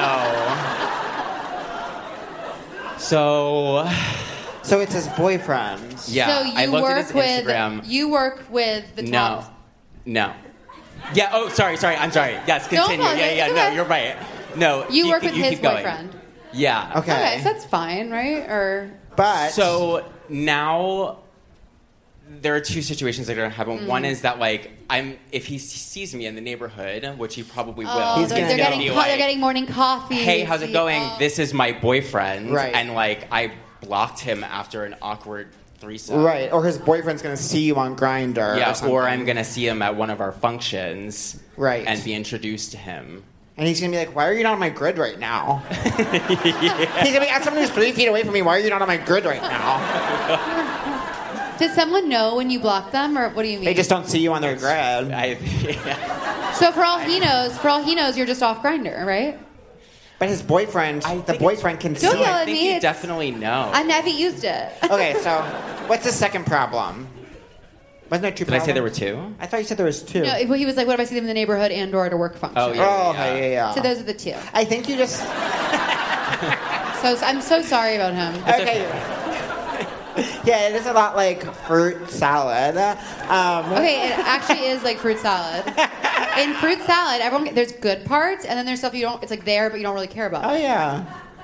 about. I know. So, So it's his boyfriend. yeah, so you I looked work at his with Instagram. you work with the No. top. No. Yeah, oh, sorry, sorry, I'm sorry. Yes, Don't continue. Yeah, apologize, yeah, it's no, okay. you're right. No, You keep- work with you his keep going. boyfriend. Yeah. Okay. Okay, so that's fine, right? Or But So now there are two situations that are going to happen. Mm. One is that, like, I'm if he sees me in the neighborhood, which he probably will, oh, He's they're, gonna they're go. getting be co- like, they're getting morning coffee. hey, how's it going? Oh. This is my boyfriend. Right. And, like, I blocked him after an awkward threesome. right, or his boyfriend's gonna see you on Grindr. Yeah, or, something. or I'm going to see him at one of our functions. Right. And be introduced to him. And he's gonna be like, "Why are you not on my grid right now?" He's gonna be at someone who's three feet away from me. Why are you not on my grid right now? Does someone know when you block them, or what do you mean? They just don't see you on their grid. I, yeah. So for all he knows, for all he knows, you're just off Grindr, right? But his boyfriend, I the think boyfriend can see. Don't yell I at think me, you it's- definitely know. I never used it. Okay, so what's the second problem? Wasn't there two Did I problems? say there were two? I thought you said there was two. No, well, he was like, "What if I see them in the neighborhood and or at a work function?" Oh, yeah. Oh, okay, yeah, yeah. So those are the two. I think you just. So I'm so sorry about him. Okay. Yeah, it is a lot like fruit salad. Um, Okay, it actually is like fruit salad. In fruit salad, everyone there's good parts, and then there's stuff you don't. It's like there, but you don't really care about. Oh yeah.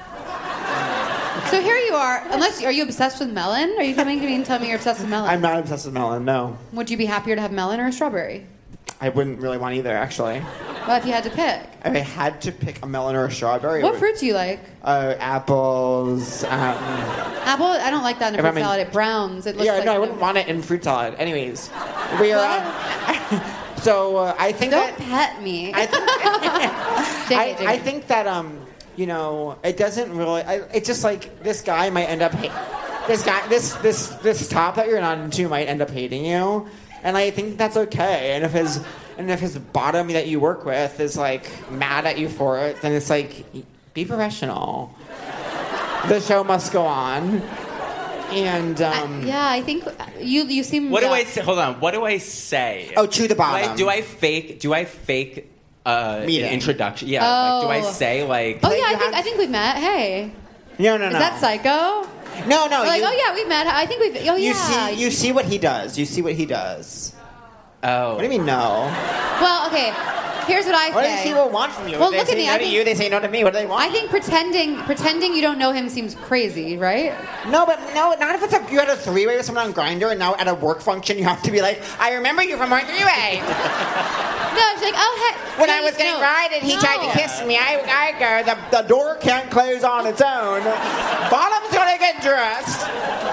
So here you are. Unless are you obsessed with melon? Are you coming to me and telling me you're obsessed with melon? I'm not obsessed with melon. No, Would you be happier to have melon or a strawberry? I wouldn't really want either. Actually, Well, if you had to pick, if I had to pick a melon or a strawberry, it what would- fruits do you like? Uh, apples. Um, Apple. I don't like that in a If fruit I'm in- salad. It browns. It looks yeah, like. no, I wouldn't want it in fruit salad. Anyways, we are. What? Um, so uh, I think Don't that. pet me. I think, J K, I, J K. I think that um, you know, it doesn't really. I, it's just like this guy might end up. Ha- this guy, this this this top that you're not into might end up hating you, and I think that's okay. And if his and if his bottom that you work with is like mad at you for it, then it's like be professional. The show must go on. And um, I- yeah, I think you you seem. What do yeah. I say? Hold on. What do I say? oh, chew the do I, bottom. do I fake? Do I fake uh, an Meeting. introduction? Yeah. Like, do I Oh. say like? Oh Like, yeah, you I think have- I think we've met. Hey, No, no, no. is that psycho? No, no. We're like, you, oh yeah, we've met. I think we've. Oh You yeah. see, you see what he does. You see what he does. Oh. What do you mean no? Well, okay. Here's what I What say. do people want from you? Well, they look at say me, no I to think- you. They say no to me. What do they want? I think pretending pretending you don't know him seems crazy, right? No, but no, not if it's a, you had a three-way with someone on Grindr, and now at a work function you have to be like, I remember you from our three-way. No, she's like, oh hey. When no, I was getting no. rided, he No. tried to kiss me. I, I go, the, the door can't close on its own. Bottom's gonna get dressed.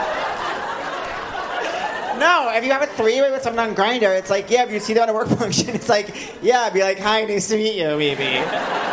No, if you have a three-way with someone on Grindr, it's like, yeah, if you see them at a work function, it's like, yeah, be like, hi, nice to meet you, maybe.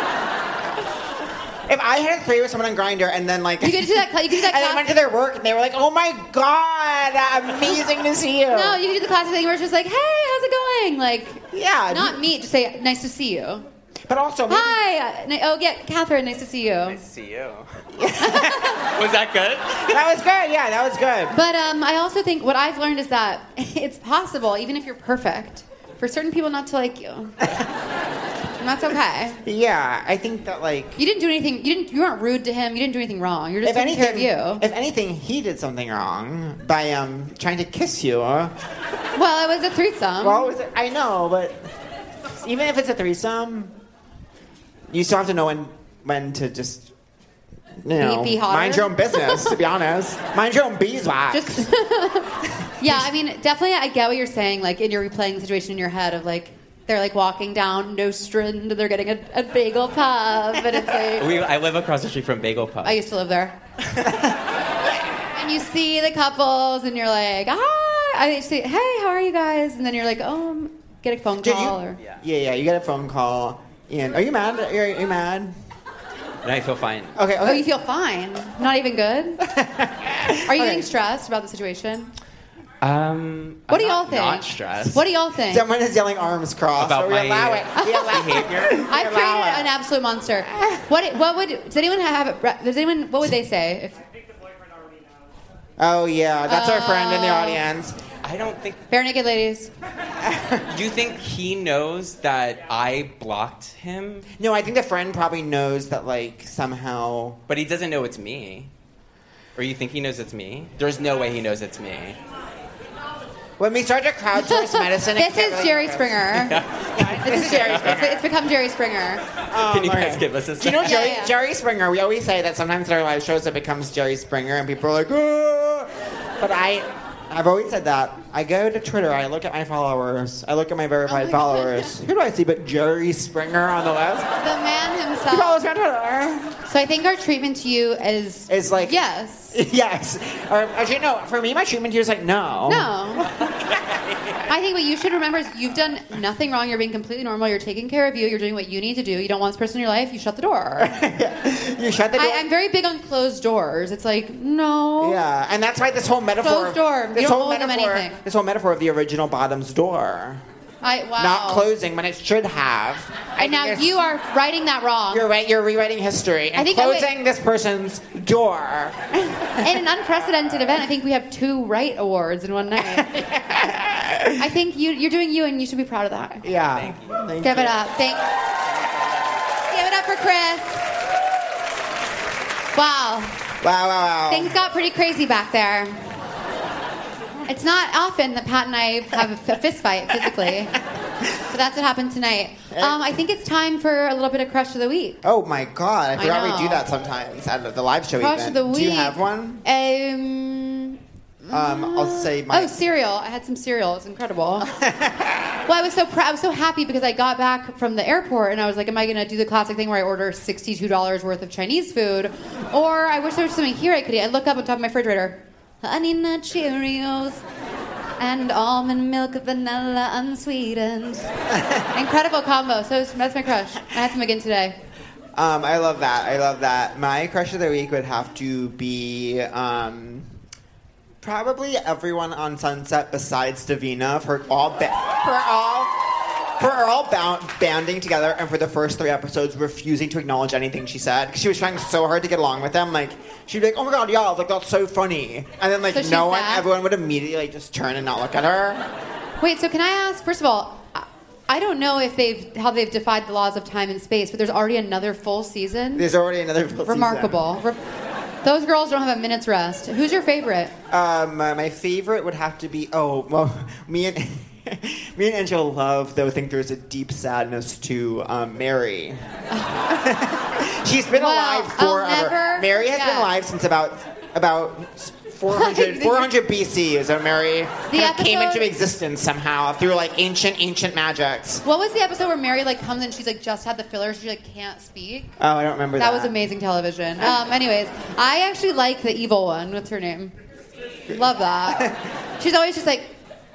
If I had a three with someone on Grindr and then like You could do that. You could do that. and they class- went to their work and they were like, oh my god, amazing to see you. No, you could do the classic thing where it's just like, hey, how's it going? Like, Yeah. not me. Just say, nice to see you. But also, maybe, Hi. uh, ni- Oh yeah, Catherine. Nice to see you. Nice to see you. Was that good? that was good. Yeah, that was good. But um, I also think what I've learned is that it's possible, even if you're perfect, for certain people not to like you. And that's okay. Yeah, I think that like, You didn't do anything. You didn't. You weren't rude to him. You didn't do anything wrong. You're just if taking anything, care of you. if anything, he did something wrong by um trying to kiss you. Well, it was a threesome. Well, was it, I know, but even if it's a threesome, you still have to know when when to just you know Be- be hotter? mind your own business. To be honest, mind your own beeswax. Just yeah, I mean, definitely, I get what you're saying. Like, and you're replaying the situation in your head of like they're like walking down Nostrand, they're getting a, a bagel pub, and it's like We, I live across the street from Bagel Pub. I used to live there. And you see the couples, and you're like, hi. I say, hey, how are you guys? And then you're like, oh, um, get a phone Did call. you? Or Yeah. yeah, yeah. You get a phone call, and are you mad? Are you, are you mad? And I feel fine. Okay. okay. oh, you feel fine. Not even good. Are you Okay. getting stressed about the situation? Um, What I'm do y'all not, think? Not stressed. What do y'all think? Someone is yelling arms crossed. About so we my allow it. We allow behavior? I've allow created it. an absolute monster. What? What would? Does anyone have? Does anyone? What would they say? If, Oh yeah, that's our friend in the Oh. audience. I don't think. bare naked ladies. Do you think he knows that I blocked him? No, I think the friend probably knows that like somehow. But he doesn't know it's me. Or you think he knows it's me? There's no way he knows it's me. When we start to crowdsource medicine, it This can't is really Jerry work. Springer. This is Jerry. It's, it's become Jerry Springer. Can you guys okay. give us a Do you know second? Jerry, Yeah, yeah. Jerry Springer? We always say that sometimes in our live shows it becomes Jerry Springer, and people are like, "Ah." But I, I've always said that. I go to Twitter, I look at my followers, I look at my verified Oh my followers. Who do I see but Jerry Springer on the list? The man He follows himself. me on Twitter. So I think our treatment to you is Is like yes. yes. Or actually, no. For me, my treatment here is like no. No. I think what you should remember is you've done nothing wrong. You're being completely normal. You're taking care of you. You're doing what you need to do. You don't want this person in your life. You shut the door. You shut the door. I, I'm very big on closed doors. It's like, no. Yeah, and that's why this whole metaphor. Closed door. This You don't whole owe them metaphor. anything. This whole metaphor of the original bottom's door, I, wow. not closing when it should have. I And now think it's- you are writing that wrong. You're right. You're rewriting history and I think I would- closing this person's door. In an unprecedented event, I think we have two right awards in one night. I think you, you're doing you, and you should be proud of that. Yeah. Thank you. Thank Give you. it up. Thank. Give it up for Chris. Wow. Wow! Wow! Wow! Things got pretty crazy back there. It's not often that Pat and I have a f- fist fight physically. So that's what happened tonight. Um, I think it's time for a little bit of Crush of the Week. Oh my God! I I forgot we know. do that sometimes at the live show Crush event. of the Week. Do you have one? Um, Um, I'll say my. oh, cereal. I had some cereal. It's incredible. Well, I was so proud. I was so happy because I got back from the airport and I was like, "Am I going to do the classic thing where I order sixty-two dollars worth of Chinese food, or I wish there was something here I could eat?" I look up on top of my refrigerator, Honey Nut Cheerios and almond milk, vanilla unsweetened. Incredible combo. So that's my crush. I had some again today. Um, I love that. I love that. My crush of the week would have to be um, probably everyone on Sunset besides Davina for all ba- for all for all bound, banding together and for the first three episodes refusing to acknowledge anything she said because she was trying so hard to get along with them. Like she'd be like, "Oh my God, y'all, like that's so funny," and then like So she's no one, back? everyone would immediately like, just turn and not look at her. Wait, so can I ask, first of all, I- I don't know if they've how they've defied the laws of time and space, but there's already another full season. There's already another full season. Remarkable. Re- Those girls don't have a minute's rest. Who's your favorite? Um, uh, my favorite would have to be oh well, me and me and Angela love though. Think there's a deep sadness to um, Mary. She's been Well, alive I'll forever. never Mary has been forget. alive since about about four hundred, four hundred B C. So Mary The kind of came episode- into existence somehow through like ancient ancient magics. What was the episode where Mary like comes and she's like just had the fillers, she like can't speak? Oh, I don't remember that. That was amazing television. Um, anyways, I actually like the evil one. What's her name? Love that. She's always just like.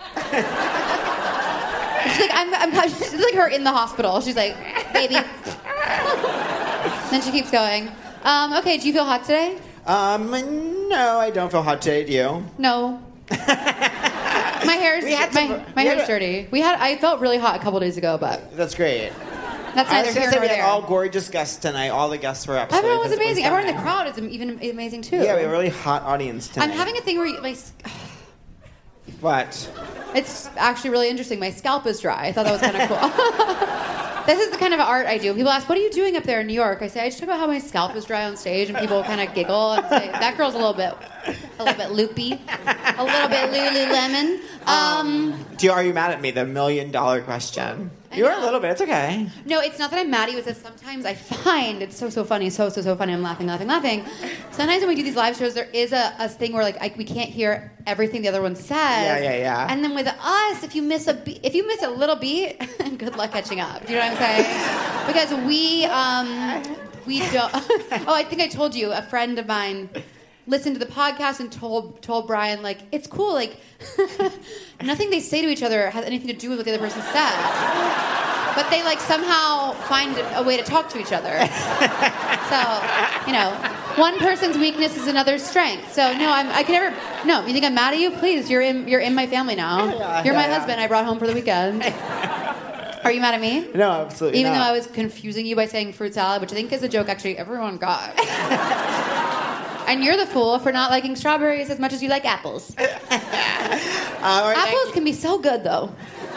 She's like I'm. I'm she's like her in the hospital. She's like, baby. Then she keeps going. Um, okay, do you feel hot today? Um, no, I don't feel hot today. Do you? No. My hair's We had my, some- my we had hair's a- dirty. We had I felt really hot a couple days ago, but That's great. that's I neither was gonna here say nor we had there. all gorgeous guests tonight. All the guests were absolutely. Everyone was physically amazing. Everyone in the stunning. crowd is even amazing too. Yeah, we have a really hot audience tonight. I'm having a thing where you, my s- What? it's actually really interesting. My scalp is dry. I thought that was kind of cool. This is the kind of art I do. People ask, "What are you doing up there in New York?" I say, "I just talk about how my scalp is dry on stage," and people kind of giggle and say, "That girl's a little bit, a little bit loopy, a little bit Lululemon." Um, Do you, are you mad at me? The million dollar question. You were a little bit. It's okay. No, it's not that I'm mad at you. It's that sometimes I find it's so, so funny. So, so, so funny. I'm laughing, laughing, laughing. Sometimes when we do these live shows, there is a, a thing where like I, we can't hear everything the other one says. Yeah, yeah, yeah. And then with us, if you miss a beat, if you miss a little beat, good luck catching up. Do you know what I'm saying? Because we, um, we don't. Oh, I think I told you. A friend of mine listened to the podcast and told told Brian, like, it's cool, like, nothing they say to each other has anything to do with what the other person said. But they, like, somehow find a way to talk to each other. So, you know, one person's weakness is another's strength. So, no, I'm, I can never, no, you think I'm mad at you? Please, you're in, you're in my family now. Yeah, you're my yeah, husband I brought home for the weekend. Are you mad at me? No, absolutely Even not. though I was confusing you by saying fruit salad, which I think is a joke actually everyone got. And you're the fool for not liking strawberries as much as you like apples. Uh, right, apples can be so good, though.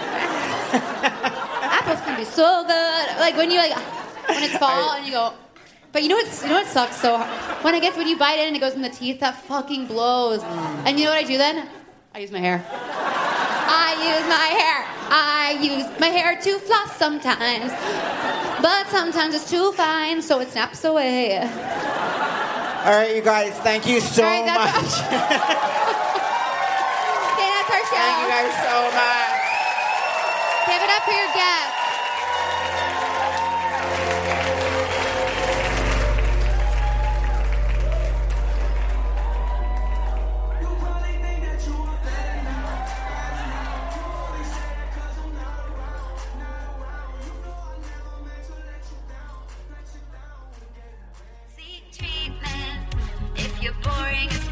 Apples can be so good. Like when you like when it's fall and you go. But you know what's you know what sucks so hard? When it gets when you bite it and it goes in the teeth, that fucking blows. Mm. And you know what I do then? I use my hair. I use my hair. I use my hair to floss sometimes. But sometimes it's too fine, so it snaps away. All right, you guys, thank you so right, much. okay, that's our show. Thank you guys so much. Give it up for your guests. Seek treatment if you're boring as